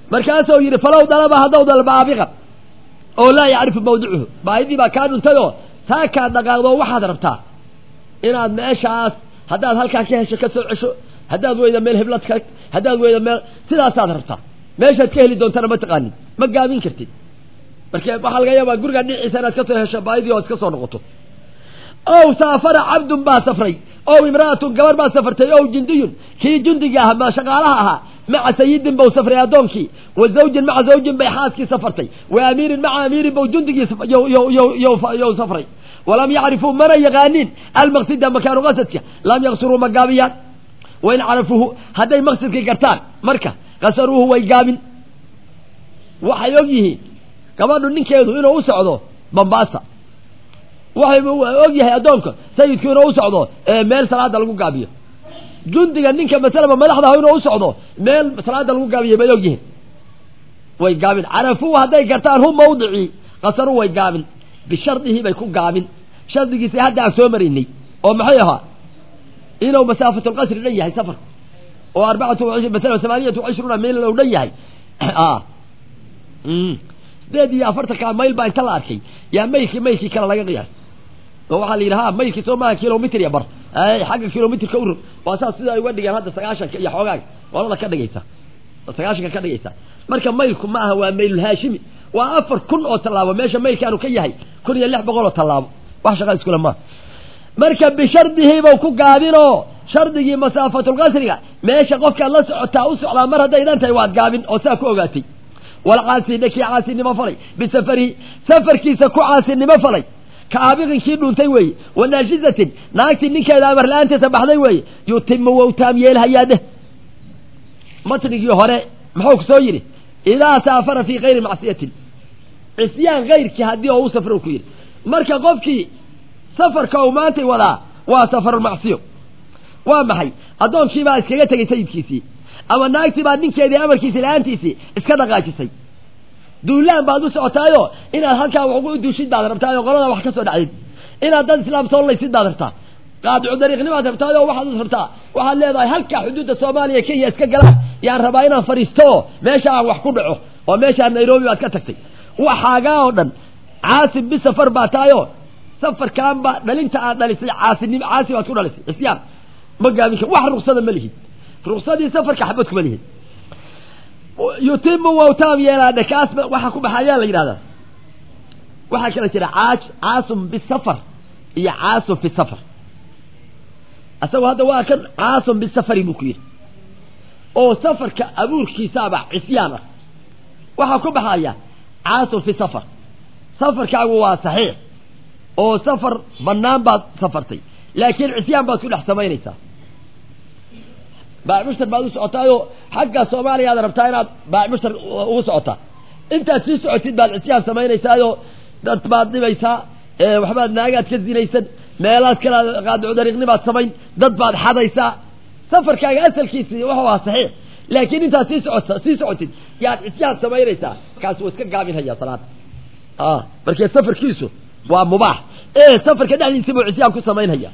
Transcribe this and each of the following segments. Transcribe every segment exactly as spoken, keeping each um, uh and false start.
markaasuu yidhi falow dalaba haddou dalba abiqa oo laa yacrifu mawdicuhu baahidii baa kaa dhuntayoo taa kaa dhaqaaqdo waxaad rabtaa inaad meeshaas haddaad halkaa ka hesho ka soo cesho haddaad weyda meel heblad ka haddaad weyda meel sidaasaad rabtaa meeshaad ka heli doontana ma taqaanin ma gaabin kartid marka waxaa laga yaabaa guriga dhiciisa inaad ka soo hesho baahidii ood ka soo noqoto ow saafara cabdun baa safray ow imra'atun gabar baa safartay ow jundiyun kii jundiga ahaa ma shaqaalaha ahaa maca sayidin bau safray addoonkii wa zawjin maca zawjin bay xaaskii safartay wa amiirin maca amiirin bau jundigii yow safray walam yacrifuu mana yaqaanin almaqsida makaanu qasadka lam yaqsuruu ma gaabiyaan wain carafuuhu hadday maqsadkii gartaan marka qasaruuhu way gaabin waxay og yihiin gabadhu ninkeedu inuu u socdo bambaasa waxay og yahay addoonka sayidku inuu u socdo meel salaada lagu gaabiyo jundiga ninka masalaba madaxdaha inuu u socdo meel salaada lagu gaabiyo bay og yihiin way gaabin carafuuhu hadday gartaan hum mawdicii qasaruhu way gaabin bishardihi bay ku gaabin shardigiisa hadda aan soo maraynay oo maxay ahaa inuu masaafatul qasri dhan yahay safar oo arbacatu masala thamaaniyatu wacishruuna mayl uu dhan yahay ah mm sideed iyo afartanka mayl baa inta la arkay yaa maylkii maylkii kale laga qiyaas oo waxaa la yidhahaa maylkii soo maaha kilomitr iyo bar ay xagga kilomitrka u rog waa saas sida ay uga dhigeen hadda sagaashanka iyo xoogaaga walada ka dhigaysa sagaashanka ka dhigaysa marka maylku ma aha waa maylul haashimi waa afar kun oo tallaabo meesha maylkaanu ka yahay kun iyo lix boqol oo tallaabo wax shaqo iskula ma marka bishardihi buu ku gaabinoo shardigii masaafatul qasriga meesha qofkaad la socotaa u socdaa mar hadday dhan tahay waad gaabin oo saa ku ogaatay walcaasi dhakii caasinimo falay bisafarihi safarkiisa ku caasinimo falay ka aabiqinkii dhuuntay weeye wanaashizatin naagtii ninkeeda amar la-aantiisa baxday weeye yutimu wowtaam yeelhayaadeh matnigii hore muxuu ku soo yidhi idaa saafara fii kayri macsiyatin cisyaan kayrkii haddii oo u safro ku yidhi marka qofkii safarka uu maantay wadaa waa safarulmacsiyo waa maxay addoonkii baa iskaga tegay sayidkiisii ama naagtii baa ninkeedii amarkiisii la-aantiisii iska dhaqaajisay duulaan baad u socotaayo inaad halkaa wax u duushid baad rabtaayo qolada wax ka soo dhacdid inaad dad islaam soo laysid baad rabtaa qaadicu dariiqnimaad rabtaayo waxaad rabtaa waxaad leedahay halkaa xuduudda soomaaliya kenya iska gala yaan rabaa inaan fadhiisto meesha aan wax ku dhaco oo meeshaa nairobi baad ka tagtay waxaagaa oo dhan caasim bisafar baa taayo safarkaan baa dhalinta aad dhalisay caasinimo caasi baad ku dhalisay isyaan ma gaabinka wax ruksada ma lihid ruksadii safarka xabad kuma lihid yutimu wawtaam yeelaadhe kaas waxa ku baxayaa la yidhahdaa waxaa kala jira caaj caasum bisafar iyo caasum fi safar asagoo hadda waa kan caasum bisafari buu ku yidhi oo safarka abuurkiisaaba cisyaan ah waxaa ku baxaya caasum fi safar safarkaagu waa saxiix oo safar bannaan baad safartay laakiin cisyaan baad ku dhex samaynaysaa baac mushtar baad u socotaayoo xagga soomaaliya aad rabtaa inaad baac mushtar ugu socotaa intaad sii socotid baad cisyaan samaynaysaayo dad baad dhibaysaa waxbaad naagaad ka zinaysan meelaad kala qaadicu dariiqnibaad samayn dad baad xadaysaa safarkaaga asalkiisii wuxuu ahaa saxiix laakiin intaad sii socota sii socotid yaad cisyaan samaynaysaa kaas wuu iska gaabinhayaa salaada ah markee safarkiisu waa mubaax ee safarka dhexdiisa buu cisyaan ku samaynhayaa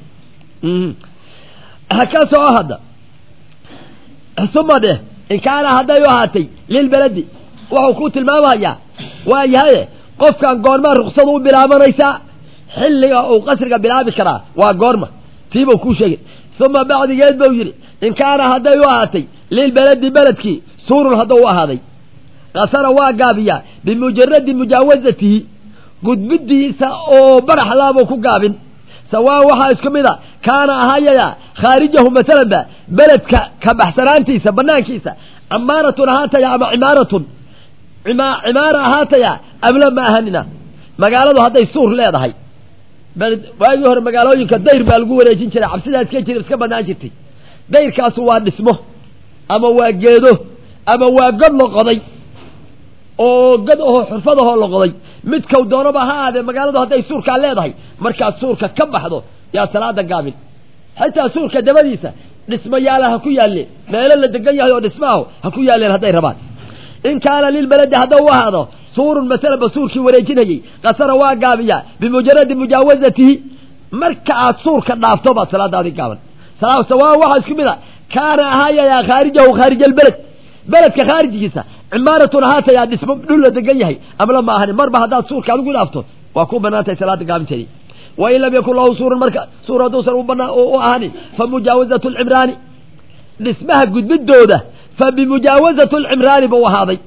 haka soo hadda suma dheh in kaana hadday u ahaatay lilbaladi wuxuu ku tilmaamayaa waa yahaye qofkan goormaa ruksadu u bilaabanaysaa xilliga uu qasriga bilaabi karaa waa goorma tiibuu kuu sheegay uma bacdigeed buu yidhi in kaana hadday u ahaatay lilbaladi beledkii suurun hadduu u ahaaday qasara waa gaabiyaa bimujaradi mujaawazatihi gudbidiisa oo baraxlaabuu ku gaabin sawaa waxaa isku mid a kaana ahaayaya khaarijahu masalan ba beledka ka baxsanaantiisa banaankiisa camaaratun ahaataya ama cimaaratun cimaara ahaataya abla ma ahanina magaaladu hadday suur leedahay waagii hore magaalooyinka dayr baa lagu wareejin jiray cabsidaa iska jir iska banaan jirtay dayrkaasu waa dhismo ama waa geedo ama waa god la qoday oo god ahoo xurfad ahoo la qoday midkow doonaba ha aadee magaaladu hadday suurkaa leedahay markaad suurka ka baxdo yaa salaada gaabin xitaa suurka dabadiisa dhismayaala ha ku yaaleen meelo la degan yahay oo dhismaaho ha ku yaaleen hadday rabaan in kaana lilbaladi hadda u ahaado suurun masalan ba suurkii wareejinayey qasara waa gaabiyaa bimujaradi mujaawazatihi marka aad suurka dhaafto baad salaadaadi gaaban sawaa waxaa isku mid a kaana ahaayayaa khaarijahu khaarij albeled beledka khaarijigiisa cimaaratuna haatayaa dhismo dhul la degan yahay amla ma ahani marba haddaad suurka adigu dhaafto waa ku banaantahay salaada gaabinteedii wain lam yakun lahu suurun marka suur hadduusan u banaa u ahani fa mujaawazatu lcimraani dhismaha gudbidooda fa bimujaawazati lcimraani buu ahaaday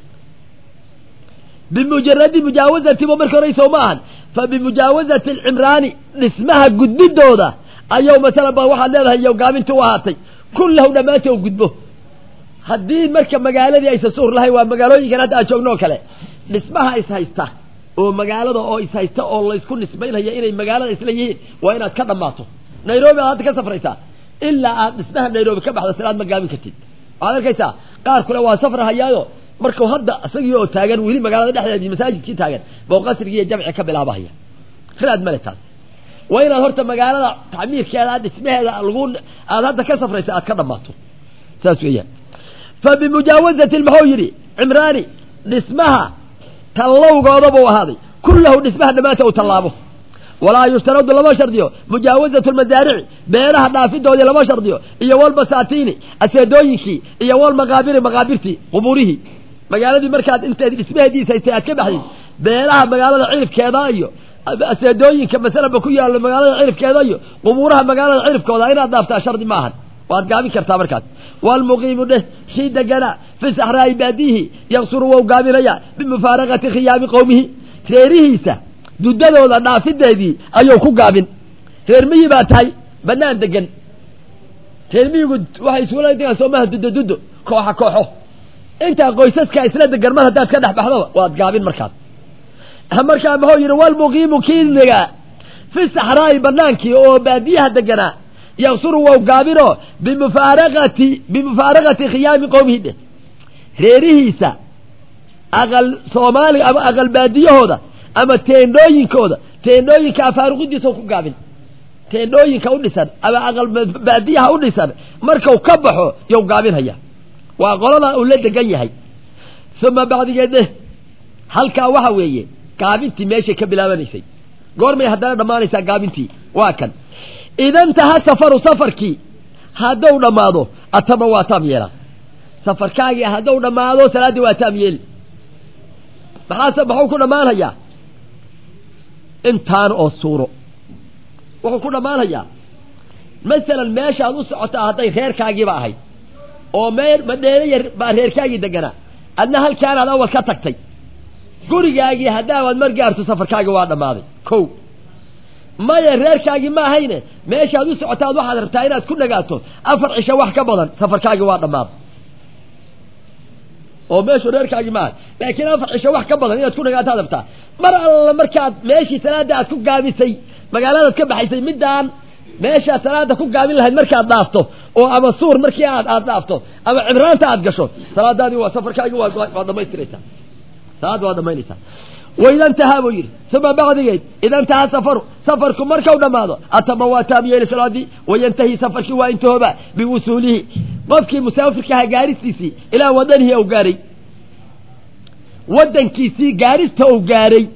bimujaradi mujaawazatiba marka horeyso ma ahan fa bimujaawazati alcimraani dhismaha gudbidooda ayaw masalan ba waxaad leedahay yow gaabinta u ahaatay kullahu dhammaanta u gudbo haddii marka magaaladii aysa suur lahay waa magaalooyinkan hadda aad joogno oo kale dhismaha is haysta oo magaalada oo is haysta oo laysku nisbaynaya inay magaalada isla yihiin waa inaad ka dhammaato nairobi aad hadda ka safraysaa ilaa aad dhismaha nairobi ka baxdo salaad ma gaabin kartid waxaad arkaysaa qaar kule waa safrahayaayo markuu hadda isagii oo taagan weli magaalada dhexdeedii masaajidkii taagan boo qasrigii iyo jamci ka bilaabahaya khilaad male taas waa inaad horta magaalada tacmiirkeeda dhismaheeda lagu aad hadda ka safraysa aad ka dhammaato saas weeyaan fa bimujaawazati maxuu yidhi cimraani dhismaha tallowgooda buu ahaaday kullahu dhismaha dhammaanta uu tallaabo walaa yushtaradu lama shardiyo mujaawazatu lmadaarici beeraha dhaafidoodii lama shardiyo iyo walbasaatiini aseedooyinkii iyo walmaqaabiri maqaabirtii qubuurihii magaaladii markaad inteed dhismaheediis haystay aad ka baxdid beeraha magaalada cirifkeeda iyo aseedooyinka masalanba ku yaallo magaalada cirifkeeda iyo qubuuraha magaalada cirifkooda inaad dhaaftaa shardi ma ahan waad gaabin kartaa markaas waalmuqiimu dheh kii degana fi saxraa'i baadiyihi yaqsuru wou gaabinaya bimufaaraqati khiyaami qowmihi reerihiisa dudadooda dhaafideedii ayuu ku gaabin reer miyi baa tahay banaan degan reer miyigu waxay isula degaan soomaha dudo dudo kooxa kooxo intaa qoysaska isla degan mar haddaad ka dhex baxdo waad gaabin markaas markaa muxuu yidhi walmuqiimu kii degaa fi saxraa'i banaankii oo baadiyaha deganaa yaqsuru wow gaabino bimufaaraqati bimufaaraqati khiyaami qowmihi dheh reerihiisa aqal soomaali ama aqal baadiyahooda ama teendhooyinkooda teendhooyinka afaaruqidiisa ku gaabin teendhooyinka u dhisan ama aqal baadiyaha u dhisan markau ka baxo yow gaabinhaya waa qolada uu la degan yahay uma bacdigeed halkaa waxa weeye gaabintii meeshay ka bilaabanaysay goormay haddana dhammaanaysaa gaabintii waa kan idantaha safaru safarkii hadduu dhammaado atama waa taam yeela safarkaagii hadduu dhammaado salaaddii waa taam yeeli maxaase maxuu ku dhammaanhayaa intaan oo suuro wuxuu ku dhammaanhayaa masalan meeshaad u socotaa hadday reerkaagiiba ahayd oo mee madheeraya baa reerkaagii deganaa adna halkaanaad awal ka tagtay gurigaagii haddaawaad mar gaarto safarkaagii waa dhammaaday kow maya reerkaagii ma ahayne meeshaad u socotaad waxaad rabtaa inaad ku dhagaato afar cisho wax ka badan safarkaagii waa dhammaaday oo meeshu reerkaagii maaha laakiin afar cisho wax ka badan inaad ku dhagaataad rabtaa mar alla markaad meeshii salaada aad ku gaabisay magaaladaad ka baxaysay middaan meeshaad salaada ku gaabin lahayd markaad dhaafto oo ama suur markii aad aad dhaafto ama cibraanta aad gasho salaadaadii waa safarkaagii waa waa dhamaystiraysaa salaada waa dhamaynaysaa وإذا انتهى بير ثم بعد جيد إذا انتهى سفر سفركم مركو دماضو أتما واتام يلي سلادي وينتهي سفرك وانتهى بوصوله قفك مسافر كها جارس لسي إلى ودنه أو جاري ودن كيسي جارس أو جاري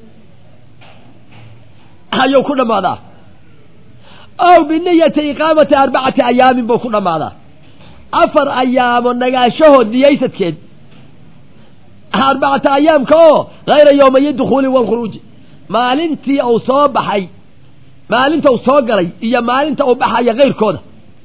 هايو كل ماذا أو بالنية إقامة أربعة أيام بكل ماذا أفر أيام النجاشة دييست كد أربعة أيام كو غير يومي الدخول والخروج مالنتي أو صباحي مالنت أو صقري إيا مالنت أو بحي غير كذا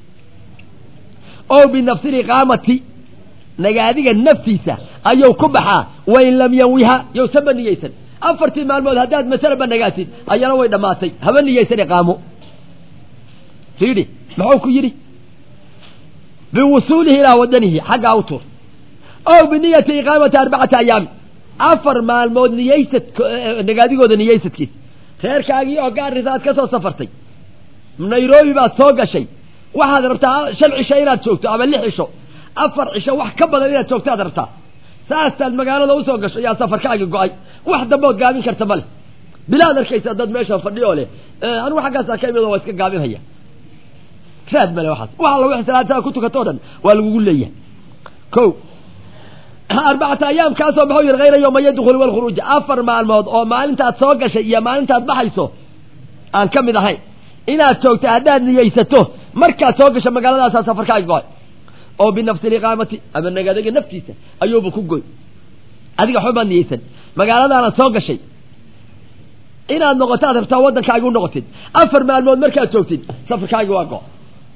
أو بنفس الإقامة نجاديك النفسيسة أيو كبحة وإن لم يويها يسمى نيسن أفرت مع المذهدات مثلا بالنجاسين أي روي دماسي هم نيسن إقامه سيدي معوك يري بوصوله إلى ودنه حق أوتور أو بنية إقامة أربعة أيام أفر مع المود نيست نجادي قد نيست كيس خير كاجي أو قار رزات كسر سفرتي من نيروبي بعد سوق شيء واحد ربطها شلع شيء تشوكته أما اللي حشو أفر عشوا واحد كبر لنا تشوكته دربطها ساست المجال لو سوق شيء يا سفر كاجي قاي واحد دبوت قابين كرتمله بلاد الكيس ضد ماشى فرديوله أه أنا واحد قاس كيمي لو اسك قابين هيا فاد ملا واحد والله واحد ثلاثة كنت كتودا والقول لي كو أربعة أيام كاسو بحوير غير يوم يدخل والخروج أفر مع الموت أو ما أنت تسوق شيء يا ما أنت تبحثه أن كم إذا هاي إن أتوك تعداد نيسته مركز سوق شيء مقالة أساس سفر كاي قاي أو بنفس الإقامة أما النجادة نفسيته أيوب كوجي adiga waxba baad niyeysan magaaladaana soo gashay inaad noqotaad rabtaa waddankaaga u noqotid afar maalmood markaad joogtid safarkaaga waa go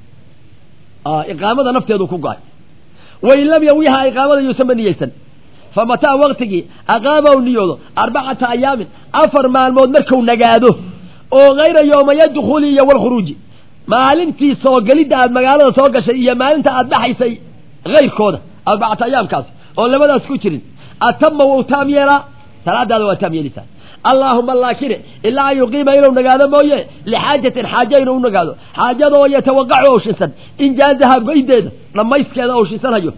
ah iqaamada nafteedu ku go'ay way lam yawiha iqaamada yuusama niyeysan famataa waqtigii aqaama u niyoodo arbacata ayaamin afar maalmood markuu nagaado oo gayra yooma yadkhuli iyo walkhuruuji maalintii soo gelidda aad magaalada soo gashay iyo maalinta aad dhaxaysay gayrkooda arbacata ayaamkaas oo labadaas ku jirin atama wuu taam yeelaa salaadaada waa taam yeelisaa allaahuma laakine ilaa an yuqiima inuu nagaado mooye lixaajatin xaajo inuu u nagaado xaajadoo yatawaqacu owshinsan injaazaha goydeeda dhammayskeeda owshinsanhayo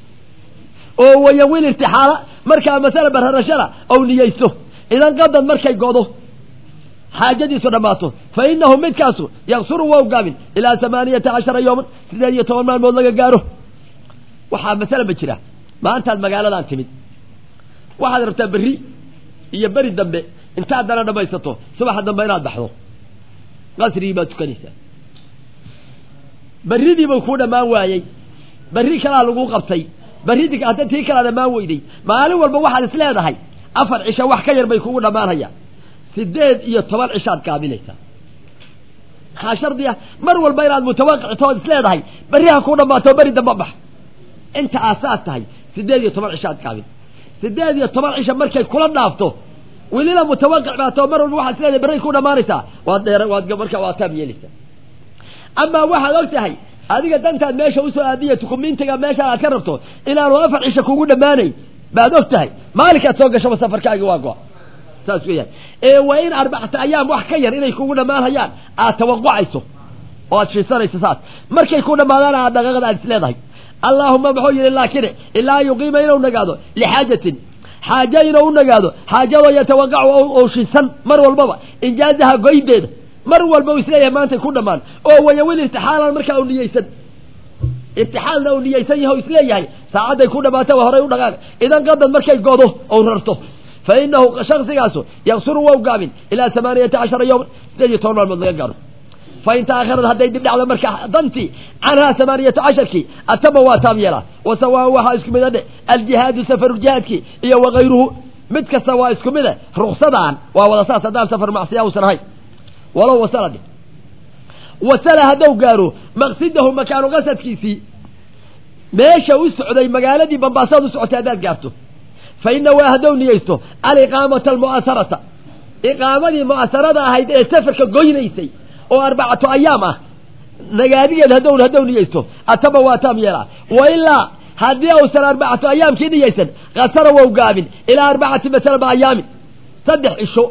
oo wayawil irtixaala markaa masala bararashada ou niyeysto idan qadad markay godo xaajadiisu dhammaato fa inahu midkaasu yaksuru waa ugaamin ilaa amaaniyata cashara yooman sideed iyo toban maalmood laga gaaro waxaa masala ma jira maantaad magaaladan timid waxaad rabtaa berri iyo beri dambe intaad dana dhamaysato subaxa dambe inaad baxdo qasrigii baad tukanaysaa berridiibuu kuu dhammaan waayey berri kalaa laguu qabtay berridii hadda tii kalaa dhammaan weyday maalin walba waxaad is leedahay afar cisho wax ka yar bay kugu dhammaanhayaan sideed iyo toban cishaad gaabinaysaa maxaa shardi ah mar walba inaad mutawaqictood is leedahay berri ha kuu dhammaato berri dambe bax inta aasaas tahay sideed iyo toban cishaad gaabin sideed iyo toban cisha markay kula dhaafto welina mutawaqic baato mar walba waxaad is leedahay berri ku dhammaanaysaa waad dheer waad markaa waa taab yeelaysaa amaa waxaad og tahay adiga dantaad meesha usoo aadiya tukumiintiga meesha aad ka rabto inaanu afar cisho kugu dhammaanay baad og tahay maalinkaad soo gashaba safarkaagi waa go saas weeyaan ee waa in arbacata ayaam wax ka yar inay kugu dhammaanhayaan aad tawaqucayso oo aad shiisanayso saas markay ku dhammaadaan aad dhaqaaqada aad is leedahay allaahuma muxuu yihi laakine ilaa yuqiima inuu nagaado lixaajatin xaajo inuu u nagaado xaajadoo yatawaqacu oo shiisan mar walbaba injaazaha goydeeda mar walba uu isleeyahay maantay ku dhammaan oo wayawil irtixaalan markaa uu niyeysan irtixaalna uu niyeysan yahay oo isleeyahay saacadday ku dhammaata waa horay u dhaqaaq idan qadad markay godo ou rarto fa inahu shaksigaasu yaksuru waa gaabin ilaa amaaniyata cashara yowman sideed iyo toban maalmood laga gaaro fa in taakharad hadday dib dhacdo marka dantii canhaa amaaniyata casharkii atama waa taam yeelaa wasawaan waxaa isku mid adhe aljihaadu safarujihaadkii iyo wakayruhu mid kasta waa isku mide ruksadaan waa wada saas haddaan safar macsiya usan ahayn walow wasala dhe wasala haddou gaaro maqsidahu makaanu qasadkiisii meesha u socday magaaladii bambaasaad u socotay haddaad gaarto fa ina waa haddou niyeysto aliqaamata almu'asarata iqaamadii mu'asarada ahayd ee safarka goynaysay oo arbacatu ayaam ah nagaadigeed hadow haddou niyeysto ataba waa taam yeelaa wa ilaa haddii uusan arbacatu ayaamkii niyeysan qasara wow gaabin ilaa arbacati masalaba ayaamin saddex cisho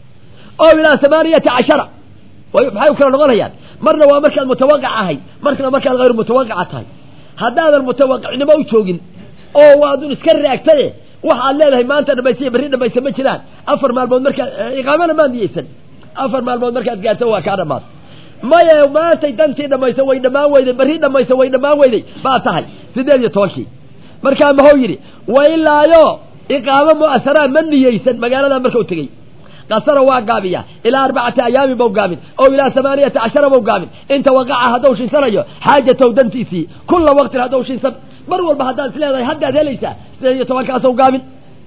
oo ilaa amaaniyata cashara maxay u kala noqonayaan marna waa markaad mutawaqic ahay markana markaad hayru mutawaqica tahay haddaadan mutawaqicnimo u joogin oo waadun iska raagtaye waxaad leedahay maanta dhamaysiya berri dhamaysa ma jiraan afar maalmood markaad iqaamana maad niyeysan afar maalmood markaad gaarto waa kaa dhammaad maye maantay dantii dhamaysa way dhammaan weyday berri dhamaysa way dhammaan weyday baa tahay sideed iyo tobankii markaa muxuu yidhi wa ilaayo iqaamo mu'asaraa ma niyeysan magaaladaa markau tegey qasara waa gaabiya ilaa arbacati ayaamin bau gaabin oo ilaa amaaniyata cashara bau gaabin inta waqaca haddou shinsanayo xaajatow dantiisii kulla waqtin haddou shinsan mar walba haddaad is leedahay haddaad helaysaa sideed iyo tobankaasou gaabin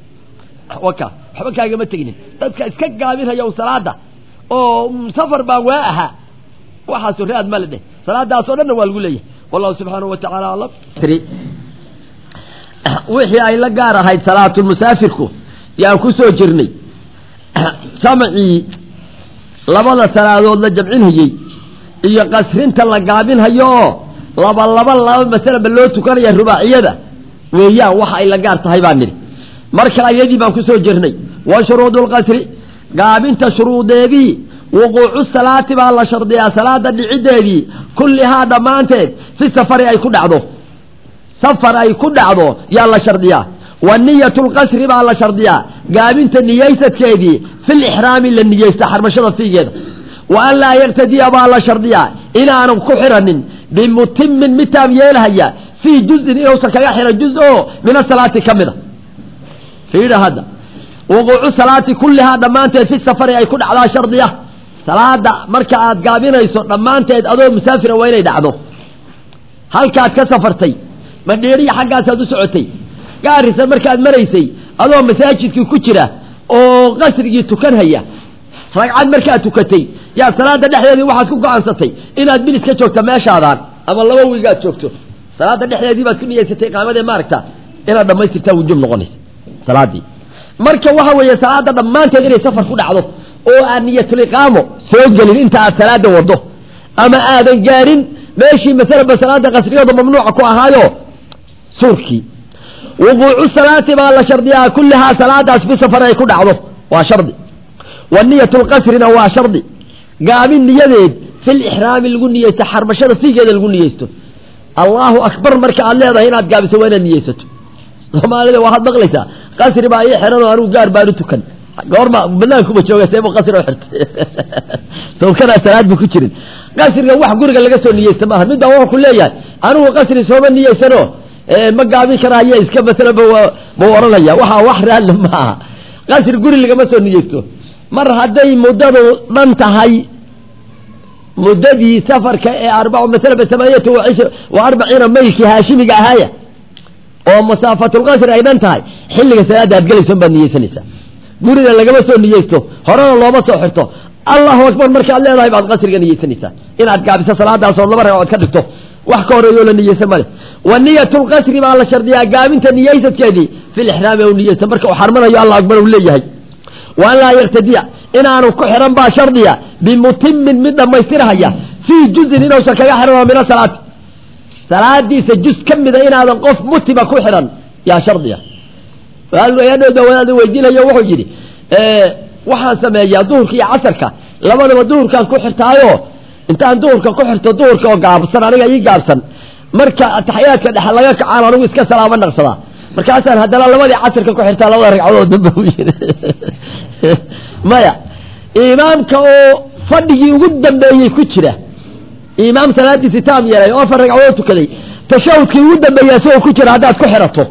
waka waxba kaagama teginin dadka iska gaabinhaya salaada oo safar baa waa ahaa waxaasu raad male dheh salaadaasoo dhanna waa lagu leeyahay wallahu subxaanahu wa tacaala alam wixii ay la gaar ahayd salaatulmusaafirku yaan ku soo jirnay jamcii labada salaadood la jamcinhayey iyo qasrinta la gaabinhayo oo laba laba laba masalaba loo tukanaya rubaaciyada weeyaan waxa ay la gaar tahay baan nidhi marka ayadii baan ku soo jirnay wa shuruudu lqasri gaabinta shuruudeedii wuquucu salaati baa la shardiyaa salaada dhicideedii kullihaa dhammaanteed fi safari ay ku dhacdo safar ay ku dhacdo yaa la shardiyaa wa niyatu lqasri baa la shardiyaa gaabinta niyeysadkeedii fi lixraami la niyeysta xarmashada fiigeeda wa an laa yaqtadiya baa la shardiyaa inaanan ku xiranin bimutimin mitaam yeelhaya fii juzin inuusan kaga xiran juz oo min asalaati ka mida fiidha hadda wuquucu salaati kullihaa dhammaanteed fi safari ay ku dhacdaa shardiya salaada marka aad gaabinayso dhammaanteed adoo musaafira waa inay dhacdo halkaad ka safartay madheeriya xaggaasaad u socotay gaarisa markaad maraysay adoo masaajidkii ku jira oo qasrigii tukan haya ragcad markaad tukatay yaa salaada dhexdeedii waxaad ku go'aansatay inaad bilis ka joogto meeshaadaan ama laba wiigaad joogto salaada dhexdeedii baad ku niyeysatay qaamadee maaragta inaad dhammaystirtaa wujuub noqonaysa salaadii marka waxa weeye salaada dhammaanteed inay safar ku dhacdo oo aan niyatul iqaamo soo gelin inta aad salaada wado ama aadan gaarin meeshii masalan ba salaada qasriyada mamnuuca ku ahaayo suurkii wuquucu salaati baa la shardiyaa kullahaa salaadaas fi safar ay ku dhacdo waa shardi wa niyatul qasrina waa shardi gaabin niyadeed fil ixraami lagu niyeysto xarmashada fiigeeda lagu niyeysto allahu akbar marka aad leedahay inaad gaabiso waa inaad niyeysato soomaalida waxaad maqlaysaa qasri baa ii xiran oo anigu gaar baanu tukan goorma banaankuba jooga seebo qasri oo xirtay tawkana salaad bu ku jirin qasriga wax guriga laga soo niyeysto maaha midda wuxuu ku leeyahay anigu qasri sooma niyeysano ma gaabin karaayo iska masalan ba oranaya waxa wax raali maaha qasri guri lagama soo niyeysto mar hadday muddadu dhan tahay muddadii safarka ee arbaco masalan ba samaaniyata wa arbaciina maylkii haashimiga ahaaya oo masaafatul qasri ay dhan tahay xilliga salaada aad galayso baad niyeysanaysaa guriga lagama soo niyeysto horena looma soo xirto allahu akbar markaad leedahay baad qasriga niyeysanaysaa inaad gaabiso salaadaas oo laba ragcood ka dhigto wax ka horeeyo la niyeysan male wa niyatul qasri baa la shardiyaa gaabinta niyeysadkeedii fil ixraami oo niyeysan marka uu xarmanayo allah akbar uu leeyahay wa an laa yaqtadiya inaanu ku xiran baa shardiya bimutimin mid dhammaystirhaya fii juzin inuusan kaga xiran min asalaati salaadiisa juz ka mida inaadan qof mutiba ku xiran yaa shardiya wadaada weydiinayo wuxuu yidhi waxaan sameeyaa duhurka iyo casarka labadaba duhurkaan ku xirtaayo intaan duhurka ku xirto duhurka oo gaabsan aniga ii gaabsan marka ataxiyaadka dhexe laga kacaan anigu iska salaamo naqsadaa markaasaan haddana labadii casarka ku xirtaa labada ragcadood dambe u yiri maya imaamka oo fadhigii ugu dambeeyey ku jira imaam salaadiisi taam yeelay oo afar ragcadood tukaday tashahudkii ugu dambeeyey isagoo ku jira haddaad ku xirato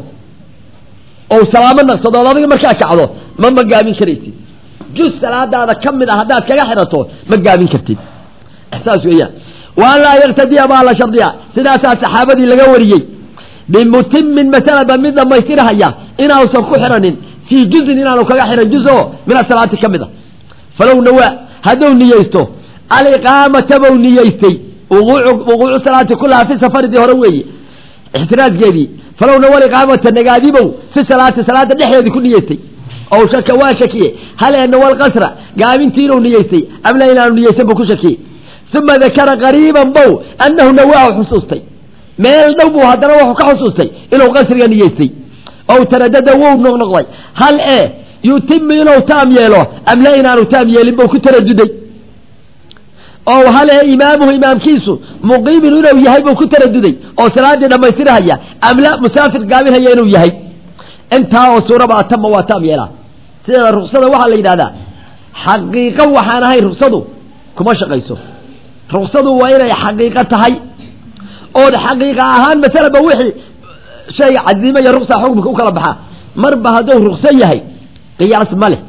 oo salaamo naqsado adiga markaa kacdo ma ma gaabin karaysid juz salaadaada ka mid ah haddaad kaga xirato ma gaabin kartid saas weeyaan wa an laa yaqtadiya baa la shardiya sidaasaa saxaabadii laga wariyey bimutimin masalaba mid dhammaystirhaya inausan ku xiranin fii juzin inaanu kaga xiran juz oo min asalaati ka mid a falow nawaa hadduu niyeysto aliqaamata bau niyeystay wuquucu salaati kullaha fi safaridii hore weeye ixtiraaskeedii falow nawa aliqaamata nagaadibow fi salaati salaada dhexdeedii ku niyeystay ow shaka waa shakiye hal ee nawa alqasra gaabintii inuu niyeystay amla inaanu niyeysan buu ku shakiyey uma dakara qariiban bow annahu nawaahu xusuustay meel dhow buu haddana wuxuu ka xusuustay inuu qasriga niyeystay ow taradada wou noqnoqday hal ee yutimu inuu taam yeelo amla inaanu taam yeelin buu ku taraduday oo hal ee imaamuhu imaamkiisu muqiimin inuu yahay buu ku taraduday oo salaadii dhammaystirhaya amla musaafir gaabinhaya inuu yahay intaa oo suuraba atama waa taam yeelaa sida ruksada waxaa la yidhahdaa xaqiiqo waxaan ahayn ruksadu kuma shaqayso ruksadu waa inay xaqiiqo tahay ood xaqiiqa ahaan masalaba wixii shayga cadiima iyo ruksa xukumka u kala baxaa marba hadduu rukso yahay qiyaas ma leh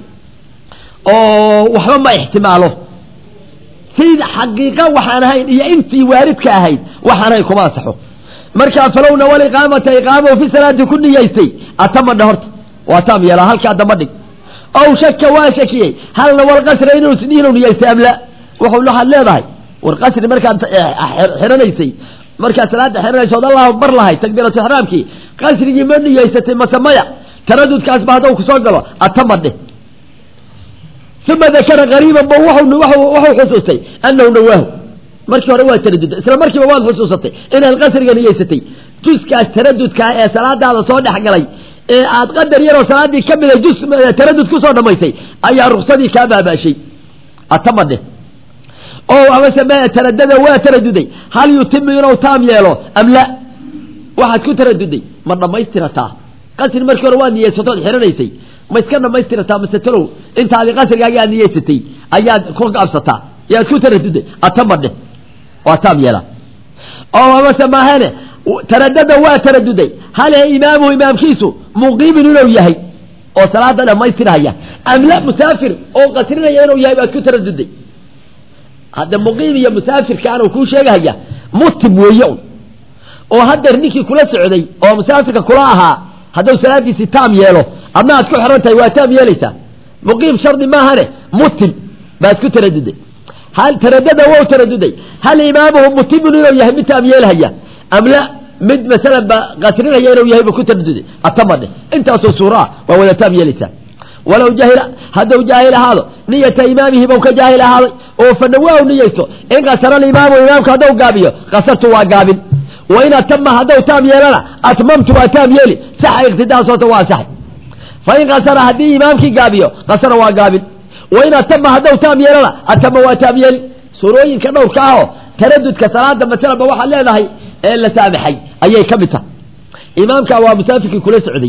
oo waxba ma ixtimaalo sida xaqiiqa waxaan ahayn iyo intii waaridka ahayd waxaan ahayn kuma ansaxo markaa falow nawa aliqaamata iqaamahu fi salaati ku niyeystay atama dha horta waa taam yeelaa halkaa damba dhig ow shaka waa shakiyey hal nawa alqasra inuu inuu niyeystay amla wuxuu waxaad leedahay war qasri markaad xiranaysay markaad salaada xiranayso od allahu akbar lahay takbiiratu ixraamkii qasrigii ma niyeysatay mase maya taradudkaas ba hadduu kusoo galo atama dheh uma dakara qariiban ba wuxuu xusuustay annahu nawaahu markii hore waa taraduda isla markiiba waad xusuusatay inaad qasriga niyeysatay juskaas taradudkaa ee salaadaada soo dhex galay ee aad qadar yaroo salaadii ka mida jus taradud kusoo dhamaysay ayaa ruksadii kaa baabaashay atama dheh oo amase ma taradada waa taraduday hal yutimu inuu taam yeelo am la waxaad ku taraduday ma dhammaystirataa qasri markii hore waad niyeysatood xiranaysay ma iska dhammaystirataa mase talow intaadi qasrigaagi aad niyeysatay ayaad ku gaabsataa yaad ku taraduday atama dheh waa taam yeelaa oo amase maahane taradada waa taraduday hal ee imaamuhu imaamkiisu muqiimin inuu yahay oo salaada dhammaystirhaya am la musaafir oo qasrinaya inuu yahay baad ku taraduday hadda muqiim iyo musaafirka anuu kuu sheegahaya mutim weeye un oo haddeer ninkii kula socday oo musaafirka kula ahaa hadduu salaadiisi taam yeelo adna aad ku xiran tahay waa taam yeelaysaa muqiim shardi maahane mutim baad ku taraduday hal taradada wow taraduday hal imaamuhu mutimun inuu yahay mid taam yeelhaya am la mid masalan ba qasrinaya inuu yahay buu ku taraduday atamade intaasoo suuraa waa wada taam yeelaysaa walow jahila hadduu jaahil ahaado niyata imaamihi bau ka jaahil ahaaday oo fanawaa u niyeysto in qasara alimaamu imaamka hadduu gaabiyo qasartu waa gaabin wa in atama hadduu taam yeelana atmamtu waa taam yeeli saxa iqtidaasooto waa saxay fa in qasara haddii imaamkii gaabiyo qasara waa gaabin wa in atama hadduu taam yeelana atama waa taam yeeli suurooyinka dhowrka ahoo taradudka salaada masalaba waxaad leedahay ee la saamaxay ayay ka mid tahay imaamka waa musaafirkii kula socday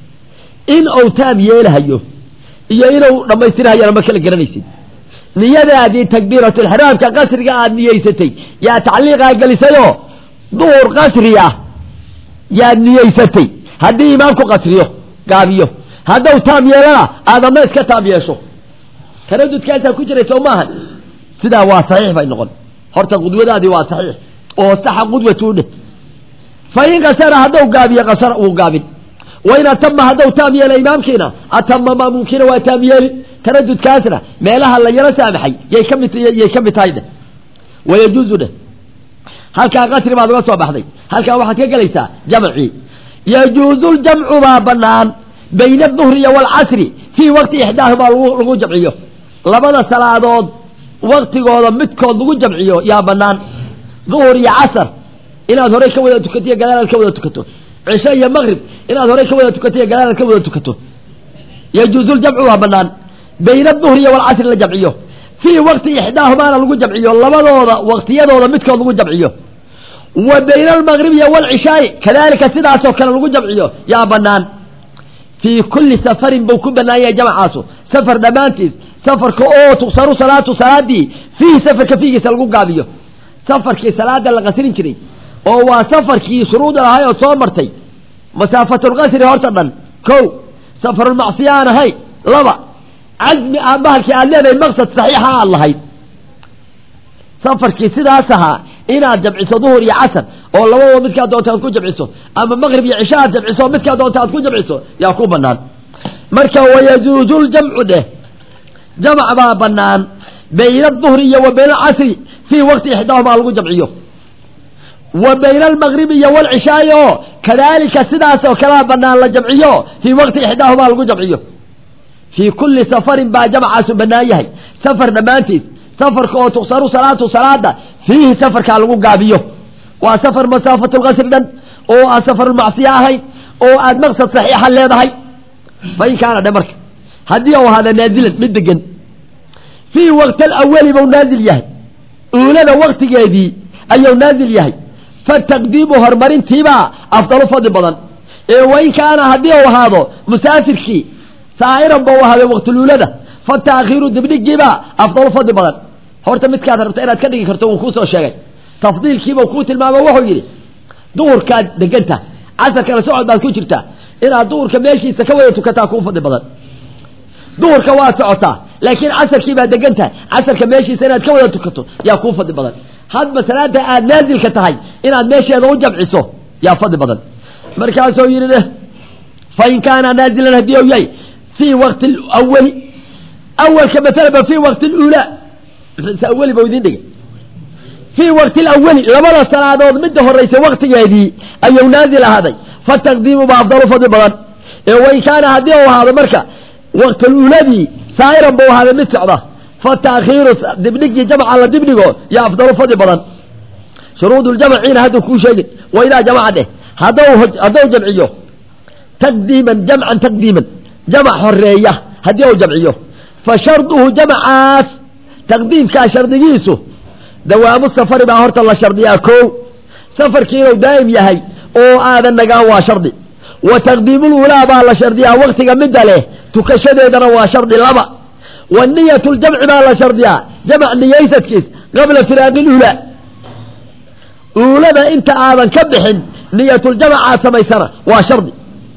in uu taam yeelahayo iyo inuu dhammaystirhayana ma kala garanaysid niyadaadii takbiiratulxiraamka qasriga aad niyeysatay yaa tacliiqaa gelisayoo duhur qasri ah yaad niyeysatay haddii imaamku qasriyo gaabiyo hadduu taam yeelana aadama iska taam yeesho taradudkaasaa ku jiray soo maahan sidaa waa saxiix bay noqon horta qudwadaadii waa saxiix oo saxa qudwatu dheh fa in qasara hadduu gaabiyo qasara uu gaabin wain atama hadduu taam yeela imaamkiina atama maamuumkiina waa taam yeeli taradudkaasna meelaha la yaro saamaxay yay ka mid yay ka mid tahay dheh wayajuuzu dheh halkaa qasri baad uga soo baxday halkaa waxaad ka gelaysaa jamcii yajuuzu ljamcu baa banaan bayna aduhriya waalcasri fii waqti ixdaahumaa lagu jamciyo labada salaadood waktigooda midkood lagu jamciyo yaa banaan duhur iyo casar inaad horey ka wada tukato iyo gadaalaad ka wada tukato cisho iyo maqrib inaad horey ka wada tukato iyo gadaalaad ka wada tukato yajuuzu ljamcu waa banaan bayna aduhriya waalcasri la jamciyo fii waqti ixdaahumaana lagu jamciyo labadooda waqtiyadooda midkood lagu jamciyo wa bayna almaqribiya waalcishaai kadalika sidaasoo kale lagu jamciyo yaa banaan fii kulli safarin buu ku banaan yahay jamcaasu safar dhammaantiis safarka oo tuqsaru salaatu salaadii fiihi safarka fiigiisa lagu gaabiyo safarkii salaada la qasrin jiray oo waa safarkii shuruuda lahay oo soo martay masaafatulqasri horta dhan kow safarulmacsiya aan ahay laba casmi aan bahalkii aad leedahay maqsad saxiixa aad lahayd safarkii sidaas ahaa inaad jamciso duhur iyo casar oo labadoo midkaa doonta aad ku jamciso ama maqrib iyo cisho aad jamciso midkaa doonta aad ku jamciso yaa ku banaan marka wayajuuzu ljamcu dheh jamc baa banaan bayna aduhri iyo wa bayna alcasri fii waqti ixdaahumaa lagu jamciyo wa bayna almaqribi iyo waalcishaai oo kadalika sidaas oo kalea banaan la jamciyo fii waqti ixdaahumaa lagu jamciyo fii kulli safarin baa jamcaasu banaan yahay safar dhammaantiis safarka oo tuqsaru salaatu salaada fiihi safarkaa lagu gaabiyo waa safar masaafatulqasri dhan oo aan safarulmacsiya ahayn oo aad maqsad saxiixa leedahay fa in kaana dhe marka haddii u ahaada naazilan mid degan fii waqti alawali buu naazil yahay uulada waktigeedii ayuu naazil yahay fataqdiimu horumarintiibaa afdalu fadli badan ee wain kaana haddii u ahaado musaafirkii saa'iran bau ahaaday waqtiluulada fata'khiiru dibdhigiibaa afdalu fadli badan horta midkaad rabta inaad ka dhigi karto wuu kuu soo sheegay tafdiilkiibau kuu tilmaamo wuxuu yidhi duhurkaad deganta casarkana socod baad ku jirtaa inaad duhurka meeshiisa ka wada tukataa kuu fadli badan duhurka waa socotaa laakiin casarkii baad degantahay casarka meeshiisa inaad ka wada tukato yaa kuu fadli badan hadba salaada aad naazilka tahay inaad meesheeda u jamciso yaa fadli badan markaasuu yidhi fain kaana naazilan haddii u yahay fii waqti awali awalka masalaba fii waqti lula awali ba idin dhigay fii waqti alawali labada salaadood midda horeysa waktigeedii ayuu naazil ahaaday fataqdiimu ba afdalu fadli badan ee wain kaana haddii u ahaado marka waqtiluladii saa'iran buu ahaaday mid socda fata'khiiru dibdhigii jamca la dibdhigo yaa afdalu fadli badan shuruud ljamciina hadduu kuu sheegin wa idaa jamaca dheh hadduu hadduu jamciyo taqdiiman jamcan taqdiiman jamc horeeya haddii uu jamciyo fa sharduhu jamcaas taqdiimkaa shardigiisu dawaamu safari baa horta la shardiyaa kow safarkii inuu daa'im yahay oo aadan nagaan waa shardi wa taqdiimululaa baa la shardiyaa waktiga midda leh tukashadeedana waa shardi laba wa niyatu ljamci baa la shardiyaa jamc niyaysadkiis qabla firaaqi lulaa uulada inta aadan ka bixin niyatuljamcaad samaysana waa shardi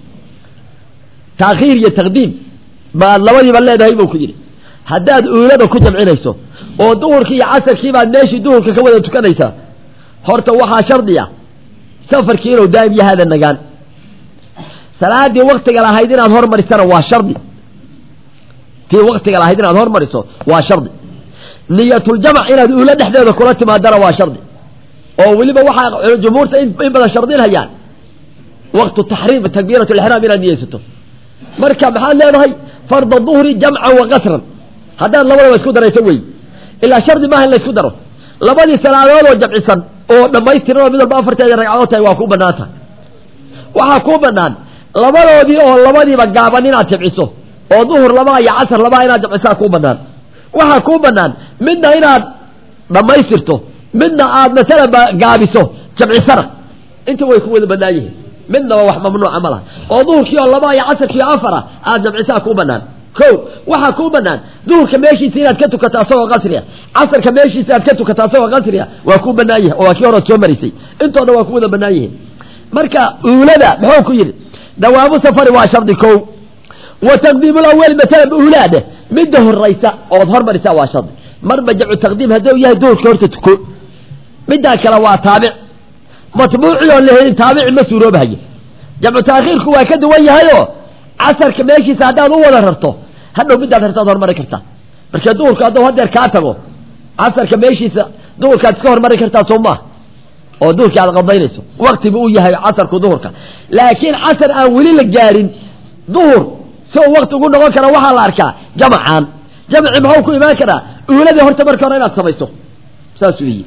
taakhiir iyo taqdiim baad labadiiba leedahay buu ku yidhi haddaad uulada ku jamcinayso oo duhurkii iyo casarkii baad meeshii duhurka ka wada tukanaysaa horta waxaa shardi ah safarkii inuu daa'im yahaada nagaan salaadii waqtiga lahayd inaad hormarisana waa shardi tii waqtiga lahayd inaad hormariso waa shardi niyatuljamc inaad uula dhexdeeda kula timaadana waa shardi oo weliba waxaa jumhuurta in badan shardinhayaan waqtu taxriim takbiirat lixraam inaad niyeysato marka maxaad leedahay farda duhri jamcan wa qasran haddaad labadaba isku darayso wey ilaa shardi maaha in la isku daro labadii salaadood oo jamcisan oo dhamaystiran oo mid walba afarteeda ragcadood tahay waa kuu banaan tahay waxaa kuu banaan labadoodii oo labadiiba gaaban inaad jamciso oo duhur labaa iyo casar labaa inaad jamcisaa kuu banaan waxaa kuu banaan midna inaad dhamaystirto midna aad masalaba gaabiso jamcisana inta way ku wada banaan yihiin midnaba wax mamnuuca ma laha oo duhurkii oo labaa iyo casarkii oo afara aad jamcisaa kuu banaan ko waxaa kuu banaan duhurka meeshiisa inaad ka tukato asagoo qasriya casarka meeshiisa aad ka tukato asagoo qasriya waa kuu banaan yihin oo waa kii horeod soo marisay intoo dhan waa ku wada banaan yihiin marka uulada muxuu ku yidhi dawaamu safari waa shardi ko wa taqdiimu lawali masalan uulaade midda horaysa ood hormarisa waa shardi marba jamcu taqdiim hadduu yahay duhurka horta tuko middaa kale waa taabic matbuuci oon la helin taabici ma suuroobahayo jamcu taakhiirku waa ka duwan yahayoo casarka meeshiisa haddaad u wada rarto hadhow midaad rartaad hormari kartaa marka duhurka hadduu hadeer kaa tago casarka meeshiisa duhurkaad iska hormari kartaa soo maaha oo duhurkii aad qadaynayso waktiba uu yahay casarku duhurka laakiin casar aan weli la gaarin duhur si uu wakti ugu noqon kara waxaa la arkaa jamcan jamci maxuu ku imaan karaa uuladii horta marka hore inaad samayso saasuu yihi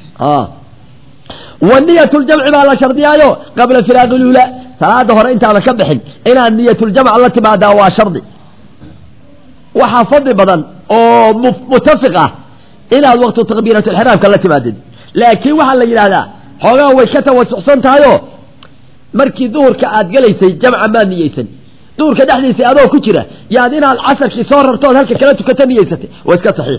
wa niyat ljamci baa la shardiyaayo qabla firaaqi lula salaada hore intaada ka bixin inaad niyatuljamc la timaadaa waa shardi waxaa fadli badan oo mutafiq ah inaad waqtu takbiiratulxiraamka la timaadid laakiin waxaa la yidhaahdaa xoogaa way ka tawasucsan tahayoo markii duhurka aad gelaysay jamca maad niyeysan duhurka dhexdiisa adoo ku jira yaad inaad casarkii soo rartood halka kala tukata niyeysatay waa iska saxiix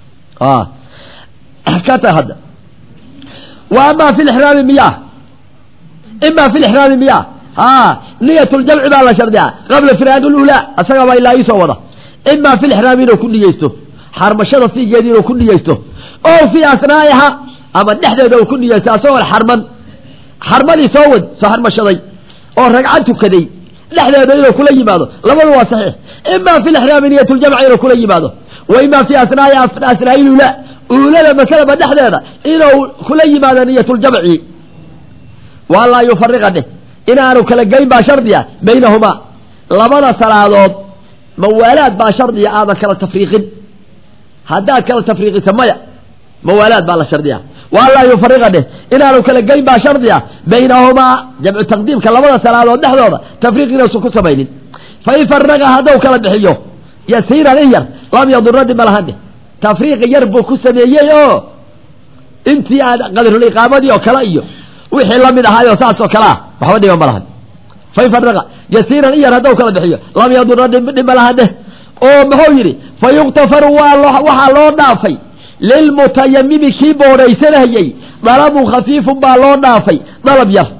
ka tahay hadda wa amaa fi lixraami miyaa ima fi lixraami miyaa niyat ljamci baa la shardiyaa qabla firaaqi lulaa asagabaa ilaa iisoo wada ima fi lixraami inuu ku niyeysto xarmashada fiigeedi inuu ku niyeysto oo fii asnaa'iha ama dhexdeeda uu ku niyeysto asagoo xarman xarmadii soo wad soo xarmashaday oo ragcad tukaday dhexdeeda inuu kula yimaado labadu waa saxiix ima fi lixraami niyat ljamci inuu kula yimaado wa ima fi asnaa'i asnaa'i lulaa uulada masalaba dhexdeeda inuu kula yimaado niyat ljamci waa laa yufariqa dheh inaanu kala geyn baa shardiya baynahumaa labada salaadood mawaalaad baa shardiya aadan kala tafriiqin haddaad kala tafriiqisa maya mawaalaad baa la shardiya waa laa yufariqa dheh inaanu kala geyn baa shardiya baynahumaa jamcu taqdiimka labada salaadood dhexdooda tafriiq inuusan ku samaynin fain faraqa hadduu kala bixiyo yasiiran in yar lam yadura dhib ma lahan dheh tafriiqi yar buu ku sameeyey oo intii aad qadruliqaamadii oo kale iyo wixii lamid ahaayoo saas oo kale ah waxba dhiban ma lahan fain faraqa yasiiran in yar hadduu kala bixiyo lam yadura dhib ma lahan dheh oo muxuu yidhi fa yuktafaru waa waxaa loo dhaafay lilmutayamimi kii boodhaysanayey dalabun khafiifun baa loo dhaafay dalab yar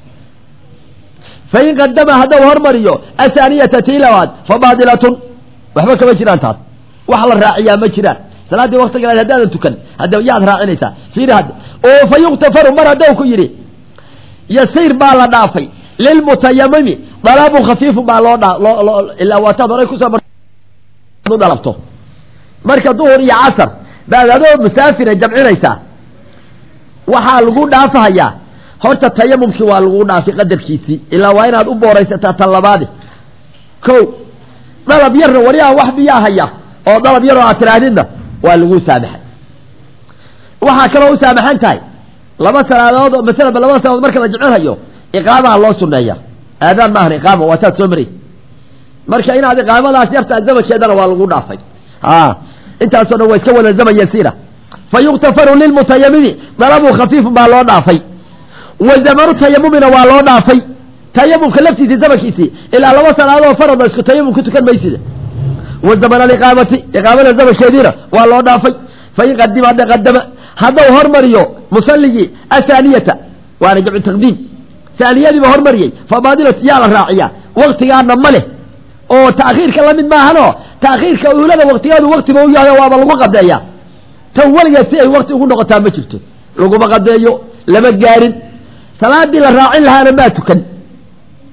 fain qadama hadduu hormariyo ahaaniyata tii labaad fa baadilatun waxba kama jiraan taas wax la raaciyaa ma jiraan salaaddii waktiga haddaadan tukan hadda yaad raacinaysaa fiiri hadda oo fa yuktafaru mar hadduu ku yidhi yasiir baa la dhaafay lilmutayamimi dalabun khafiifun baa loo dhaa loo ilaa waataad horay kusoo dalabto marka duhur iyo casar baad adoo musaafira jamcinaysaa waxaa lagu dhaafahayaa horta tayamumkii waa lagu dhaafay qadarkiisii ilaa waa inaad u booraysataa tan labaadi ko dalab yarna wariyaha wax biyaa haya oo dalab yaroo aad tirahdidna waa lagu saamaxay waxaa kaloo u saamaxan tahay laba salaadood oo masalaba labada salaadood marka la jamcinhayo iqaamaha loo suneeya aadaan maahan iqaama waa taad soo maraysa marka inaad iqaamadaas yartaa zamankeedana waa lagu dhaafay intaasoo dhan waa iska wada zaman yasiira fa yuktafaru lilmutayamimi dalabun khafiifun baa loo dhaafay wa zamanu tayamumina waa loo dhaafay tayamumka laftiisii zamankiisii ilaa laba salaadood farada isku tayamum ku tukan maysida wa zaman aliqaamati iqaamada zamankeediina waa loo dhaafay fain qadima hadda qadama hadduu hormariyo musalligii ahaaniyata waana jamcu taqdiim haaniyadiiba hormariyey fa baadilat yaa la raaciyaa waktigaana ma leh oo taakhiirka lamid maahanoo taakhiirka uulada waktigeedu waktiba u yahay waaba lagu qadeeyaa tan weligeed si ay wakti ugu noqotaa ma jirto laguma qadeeyo lama gaarin salaadii la raacin lahaana maa tukan